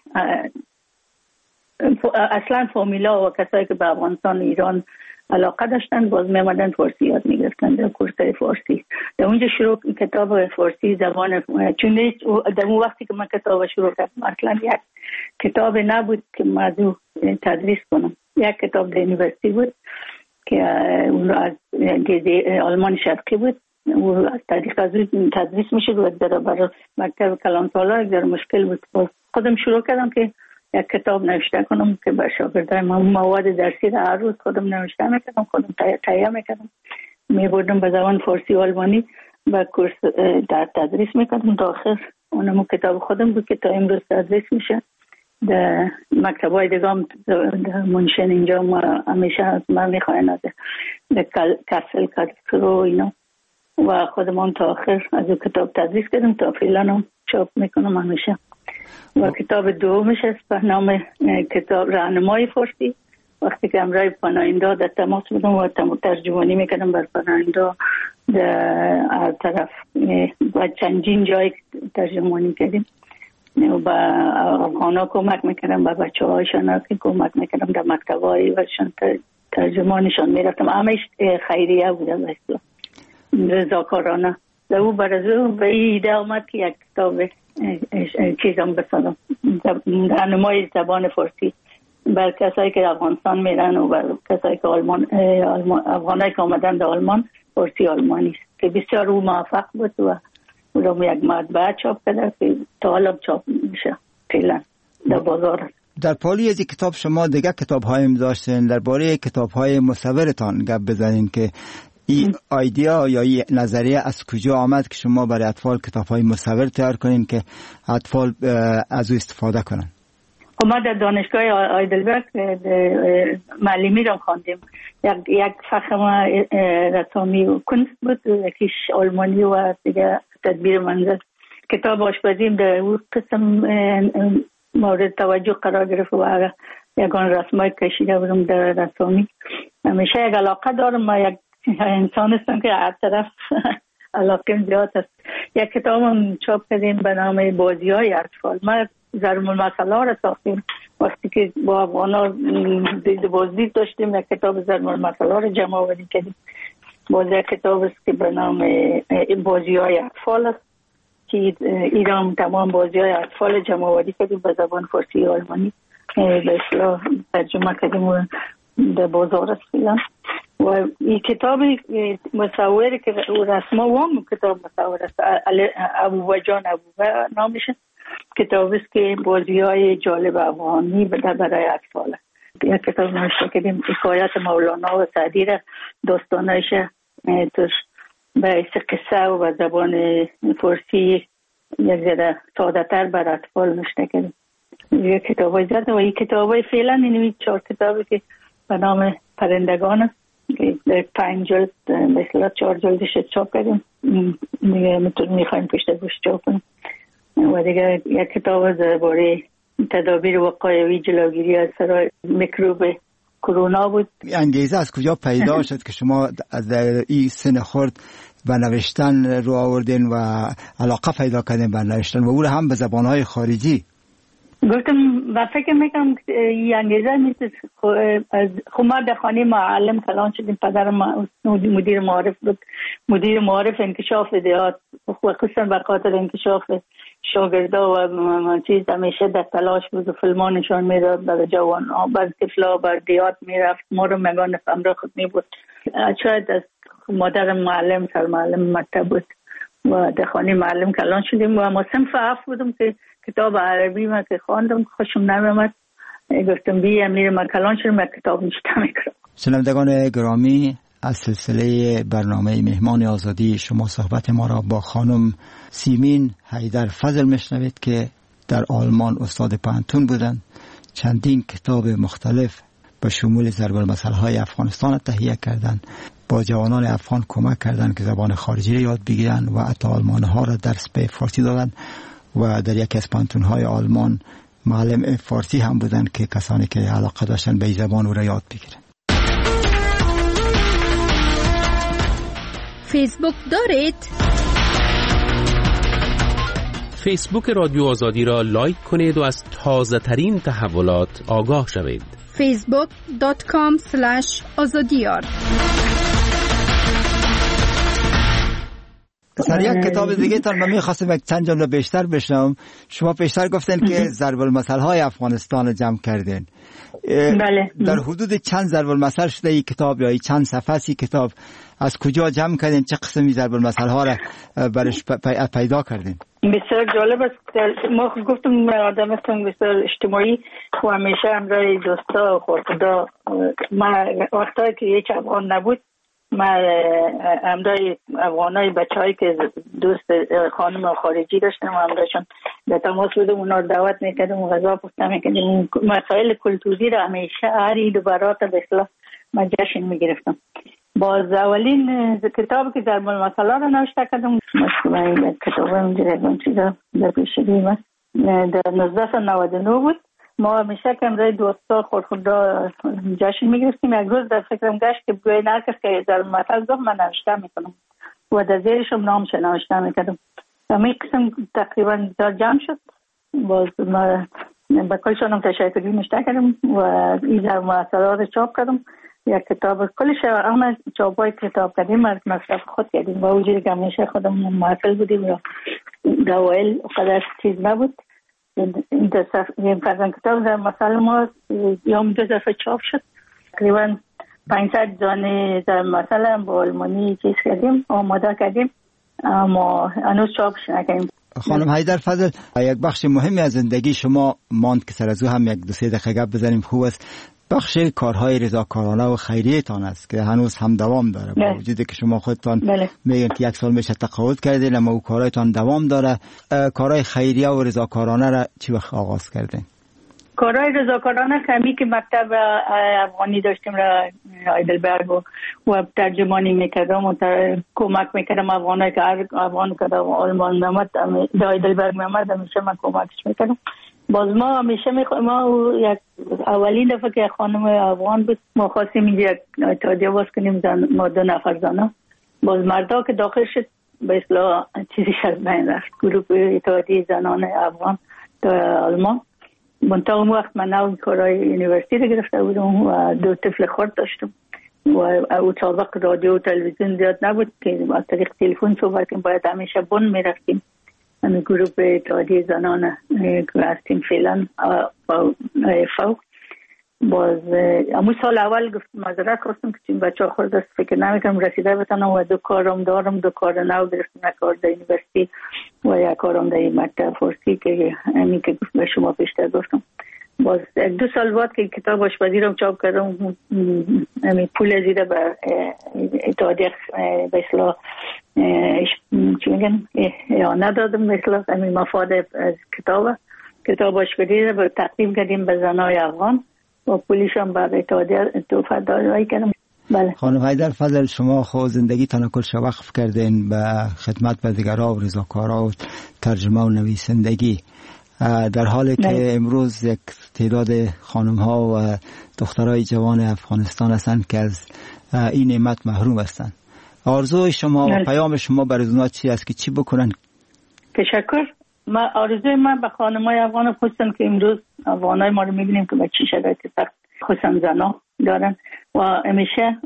اصلا فامیلا و کسایی که به افغانستان ایران علاقه داشتن باز میمدن فارسی یاد میگرفتن در کورسای فارسی. در اونجا شروع کتاب فارسی زبان چون در اون وقتی که من کتاب شروع کردم اصلا یک کتاب نبود که موضوع تدریس کنم. یک کتاب در یونیورسیتی بود که اون از آلمان شرقی بود و از طریق از اون تدریس میشد و در برای مکتب کلانتارا در مشکل بود. باز خودم شروع کردم که یک کتاب نوشته کنم که به شاگردای من مواد درسی را هر روز خودم نوشته میکردم خودم تهیه میکردم میبردم به زبان فارسی و آلمانی و کورس در تدریس میکردم تا آخر اونم کتاب خودم بود که تا امروز تدریس میشه. در مکتبای دیگه هم در منشن اینجا ما همیشه از من میخواین از در کسل کسل و اینا و خودم هم تا آخر از اون کتاب تدریس کردم تا فعلا هم چاپ میکنم همیشه. و کتاب دومش است به نام کتاب راهنمای فارسی. وقتی که امرای پناهنده در تماس بودم و ترجمانی میکردم بر پناهنده در طرف و چندین جای ترجمانی کردیم و با افغانا کمک میکردم با بچه هایشان که کمک میکردم در مکتب هایی وشان ترجمانشان میرفتم. همش خیریه بودم رضاکارانه او برازو به ایده آمد که یک کتاب چیزم بسازم در نمای زبان فارسی بر کسایی که افغانستان میرن و بر کسایی که آلمان افغانایی که آمدن در آلمان فارسی آلمانی است که بسیار او موفق بود و او را یک مطبعه چاپ کرده که تا حالا چاپ میشه فعلا در بازار. در پالی از کتاب شما دیگه کتاب هایم داشتین، درباره کتاب های مصورتان گپ بزنین که این ایده یا این نظریه از کجا آمد که شما برای اطفال کتاب های مصور تیار کنین که اطفال از او استفاده کنن؟ ما در دانشگاه آیدلبرگ معلمی را خواندیم. یک یک فخم رسامی و کنست بود، یکیش آلمانی و دیگه تدبیر منزل. کتاب آشپزیم در اون قسم مورد توجه قرار گرفت و یکان رسمای کشیده بودم در رسامی. همیشه یک علاقه دارم، ما یک انسان هستم که هر طرف علاقه زیاد است. یک کتاب هم چاپ کردیم به نام بازی های اطفال. ما ضرب المثل را ساختیم وقتی که با افغانا دید بازدید داشتیم. یک کتاب ضرب المثل را جمع آوری کردیم. باز یک کتاب است که به نام بازی های اطفال است که ایران تمام بازی های اطفال جمع آوری کردیم به زبان فارسی و آلمانی به اصطلاح ترجمه کردیم و در بازار است فعلا. و این کتاب مصوری که رسما وام کتاب مصور است، ابوبا جان ابوبا نامشه. کتاب است که بازی های جالب افغانی برای اطفال. یک کتاب نوشته کردیم حکایت مولانا و سعدی را داستانایش توش به حیث قصه و به زبان فارسی یک ذره ساده تر بر اطفال نوشته کردیم. یک کتاب های زیاده و این کتاب های فعلا این چهار کتابی که به نام پرندگان است که در پنج جلد مثلا چهار جلدش چاپ کردیم، میخوایم پشت گوش چاپ کنیم. و دیگه یک کتاب درباره تدابیر وقایوی جلوگیری از سرای میکروب کرونا بود. انگیزه از کجا پیدا شد که شما از این سن خرد به نوشتن رو آوردین و علاقه پیدا کردین به نوشتن و او هم به زبانهای خارجی؟ گفتم و فکر میکنم این انگیزه نیست. خب ما در خانه معلم کلان شدیم. پدرم مدیر معارف بود، مدیر معارف انکشاف دیات و خصوصا به خاطر انکشاف شاگردا و چیز همیشه در تلاش بود و فیلم‌ها نشان میداد برای جوان ها، برای طفلا، برای دیات میرفت. ما رو مگان همراه خود می بود. شاید از مادرم معلم سر معلم مکتب بود و در خانه معلم کلان شدیم و ما صنف هفت بودم که کتاب عربی ما که خواندم خوشم نمیامد. گفتم بیا میره من کلان شدم یک کتاب نوشته میکنم. شنوندگان گرامی، از سلسله برنامه مهمان آزادی شما صحبت ما را با خانم سیمین حیدر فضل میشنوید که در آلمان استاد پانتون بودند. چندین کتاب مختلف به شمول ضرب المثل‌های افغانستان تهیه کردند، با جوانان افغان کمک کردند که زبان خارجی را یاد بگیرند و حتی آلمان‌ها را درس به فارسی دادند و در یکی از پانتون‌های آلمان معلم فارسی هم بودند که کسانی که علاقه داشتن به این زبان را یاد بگیرند. فیسبوک دارید؟ فیسبوک رادیو آزادی را لایک کنید و از تازه ترین تحولات آگاه شوید. فیسبوک دات کام اسلش آزادیار. سر یک کتاب دیگه تان من میخواستم یک چند جمله بیشتر بشنوم. شما پیشتر گفتن که ضرب المثل های افغانستان رو جمع کردین. بله. در حدود چند ضرب المثل شده این کتاب یا چند صفحه ای کتاب؟ از کجا جمع کردین؟ چه قسمی ضرب المثل ها را برش پیدا کردین؟ بسیار جالب است. ما گفتم آدم هستم بسیار اجتماعی و همیشه همراه دوستا و خدا. ما وقتی که یک افغان نبود ما همراه افغانای بچه‌هایی که دوست خانم خارجی داشتم و همراهشون در تماس بودم، اونا رو دعوت میکردم و غذا پختم میکردم. مسائل کلتوری را همیشه هر عید و برات به اصطلاح من جشن میگرفتم. باز اولین کتابی که ضرب المثل را نوشته کردم مثلا کتاب اینجوری چیزا در پیش بیم در نوزده نود و نه بود. ما همیشه که امروز دوستا خود خود را جشن میگرفتیم. یک روز در فکرم گشت که بگوی نرکس که ضرب المثل گفت من نوشته میکنم و در زیرشم نامش نوشته میکردم. همین قسم تقریبا در جمع شد. باز ما با کلشانم تشکری نوشته کردم و این ضرب المثل را چاپ کردم یک کتاب کلش همه چاپای کتاب کردیم از مصرف خود کردیم با وجودی که همیشه خودمون معطل بودیم یا دوائل قدر چیز نبود. این فرزن کتاب در مثلا ما یوم دو دفعه چاپ شد، تقریبا پانصد دانه در مثلا با آلمانی چیز کردیم آماده کردیم اما هنوز چاپش نکردیم. خانم حیدرفضل، یک بخش مهمی از زندگی شما ماند که سر از او هم یک دو سه دقیقه گپ بزنیم خوب است. بخش کارهای رضاکارانه و خیریه تان است که هنوز هم دوام داره با وجودی که شما خودتان میگن که یک سال میشه تقاعد کردین اما او کارهایتان دوام داره. کارهای خیریه و رضاکارانه را چی وقت آغاز کردین؟ کارهای رضاکارانه کمی که مکتب افغانی داشتیم را هایدلبرگ و ترجمانی میکردم و کمک میکردم افغانایی که هر افغان که آلمان میامد در هایدلبرگ میامد همیشه من کمکش میکردم. باز ما همیشه میخوایم ما یک اولین دفعه که خانم افغان بود ما خواستیم اینجا یک اتحادیه باز کنیم زن ما دو نفر زنه. باز مردا که داخل شد به اصطلاح چیزی از بین رفت، گروه اتحادیه زنان افغان در آلمان. منطقه اون وقت من نو کارهای یونیورسیتی رو گرفته بودم و دو طفل خرد داشتم و او سابق رادیو و تلویزیون زیاد نبود که از طریق تلفن صحبت کنیم، باید همیشه بن میرفتیم. همین گروه اتحادیه زنان که هستیم فعلا فوق. باز امو سال اول گفت معذرت خواستم که چون بچه ها خورد است فکر نمیکنم رسیده بتانم و دو کارم دارم، دو کار نو گرفتم، یک کار در یونیورسیتی و یک کارم در مکتب فارسی که همین که به شما پیشتر گفتم. باز یک دو سال بعد که کتاب آشپزی رو چاپ کردم همین پول زیده به اتحادیه به اصلاح چی میگن اعانه دادم مثلا همین مفاد از کتاب کتاب آشپزی رو به تقدیم کردیم به زنای افغان و پولیش هم به اتحادیه توفه دادایی کردم. بله. خانم حیدرفضل، شما خود زندگیتان کلش وقف کردین به خدمت به دیگرها و رضاکارها و ترجمه و نویسندگی، در حالی که نه. امروز یک تعداد خانم ها و دخترای جوان افغانستان هستند که از این نعمت محروم هستند. آرزوی شما نه. و پیام شما برای اونها چی است که چی بکنن؟ تشکر. ما آرزوی من به خانمای افغان خصوصا که امروز افغانای ما رو میبینیم که به چی شرایط سخت خصوصا زنا دارن و همیشه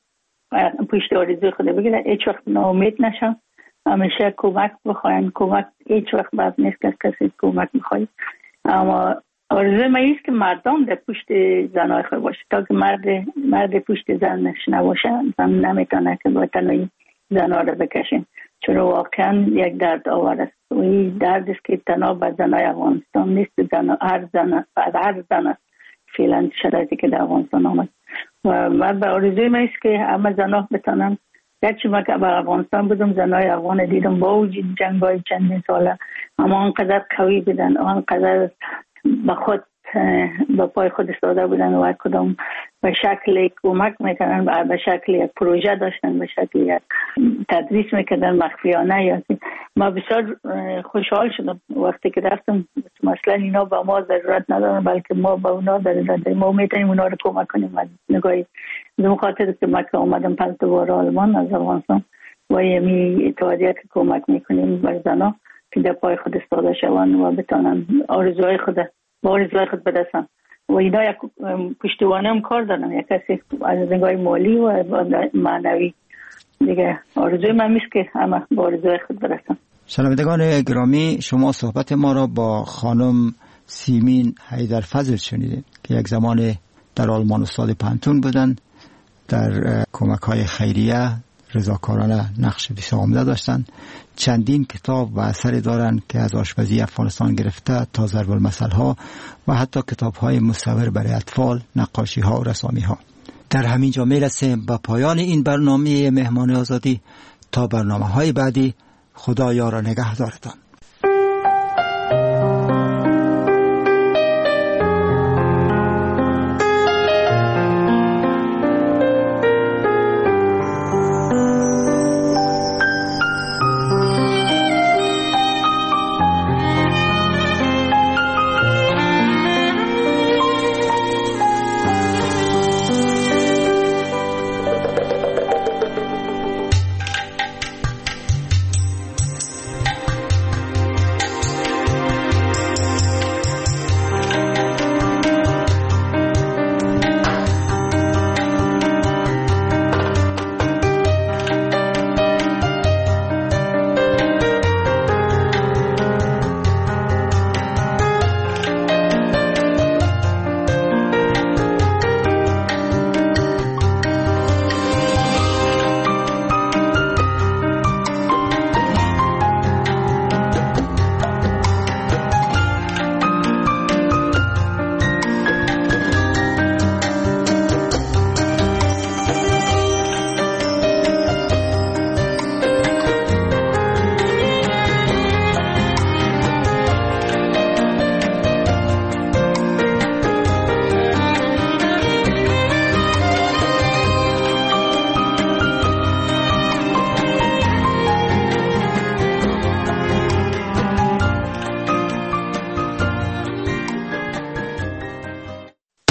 پشت آرزوی خود بگیرن، هیچ وقت ناامید نشن، همیشه کمک بخواین. کمک هیچ وقت بد نیست که کسی کمک میخواید، اما آرزوی من ایست که مردم در پشت زنای خود باشه تا که مرد مرد پشت زنش نباشه زن نمیتونه که با تنهایی زنها رو بکشین، چون واقعا یک درد آور است و این درد است که تنها به زنای افغانستان نیست، زن هر زن هر زن است فعلا شرایطی که در افغانستان آمد و من به آرزوی من ایست که همه زنها بتونن. گرچه من که به افغانستان بودم زنای افغان دیدم با وجود جنگ‌های چندین ساله اما آنقدر قوی بودن، آنقدر به خود به پای خود ایستاده بودن و کدام به شکل کمک میکنن، به شکل یک پروژه داشتن، به شکل یک تدریس میکردن مخفیانه. یا ما بسیار خوشحال شدم وقتی که رفتم، مثلا اینا به ما ضرورت ندارن بلکه ما به اونا ضرورت داریم، ما میتونیم اونا رو کمک کنیم. از نگاهی دو خاطر که ما که اومدم پس دوباره آلمان از افغانستان و یمی اتحادیه که کمک میکنیم بر زنها که در پای خود ایستاده شوند و بتونن آرزوهای خود با آرزوهای خود برسن و اینا یک پشتوانه هم کار دارن، یک کسی از نگاه مالی و معنوی دیگه. آرزوی من میست که همه با آرزوهای خود برسن. شنوندگان گرامی، شما صحبت ما را با خانم سیمین حیدرفضل شنیدید که یک زمان در آلمان استاد پانتون بودند، در کمک های خیریه رضاکارانه نقش بسیار عمده داشتند. چندین کتاب و اثری دارند که از آشپزی افغانستان گرفته تا ضرب المثل ها و حتی کتاب های مصور برای اطفال، نقاشی ها و رسامی ها. در همین جا میرسیم به پایان این برنامه مهمان آزادی. تا برنامه های بعدی، خدا یار و نگهدارتان.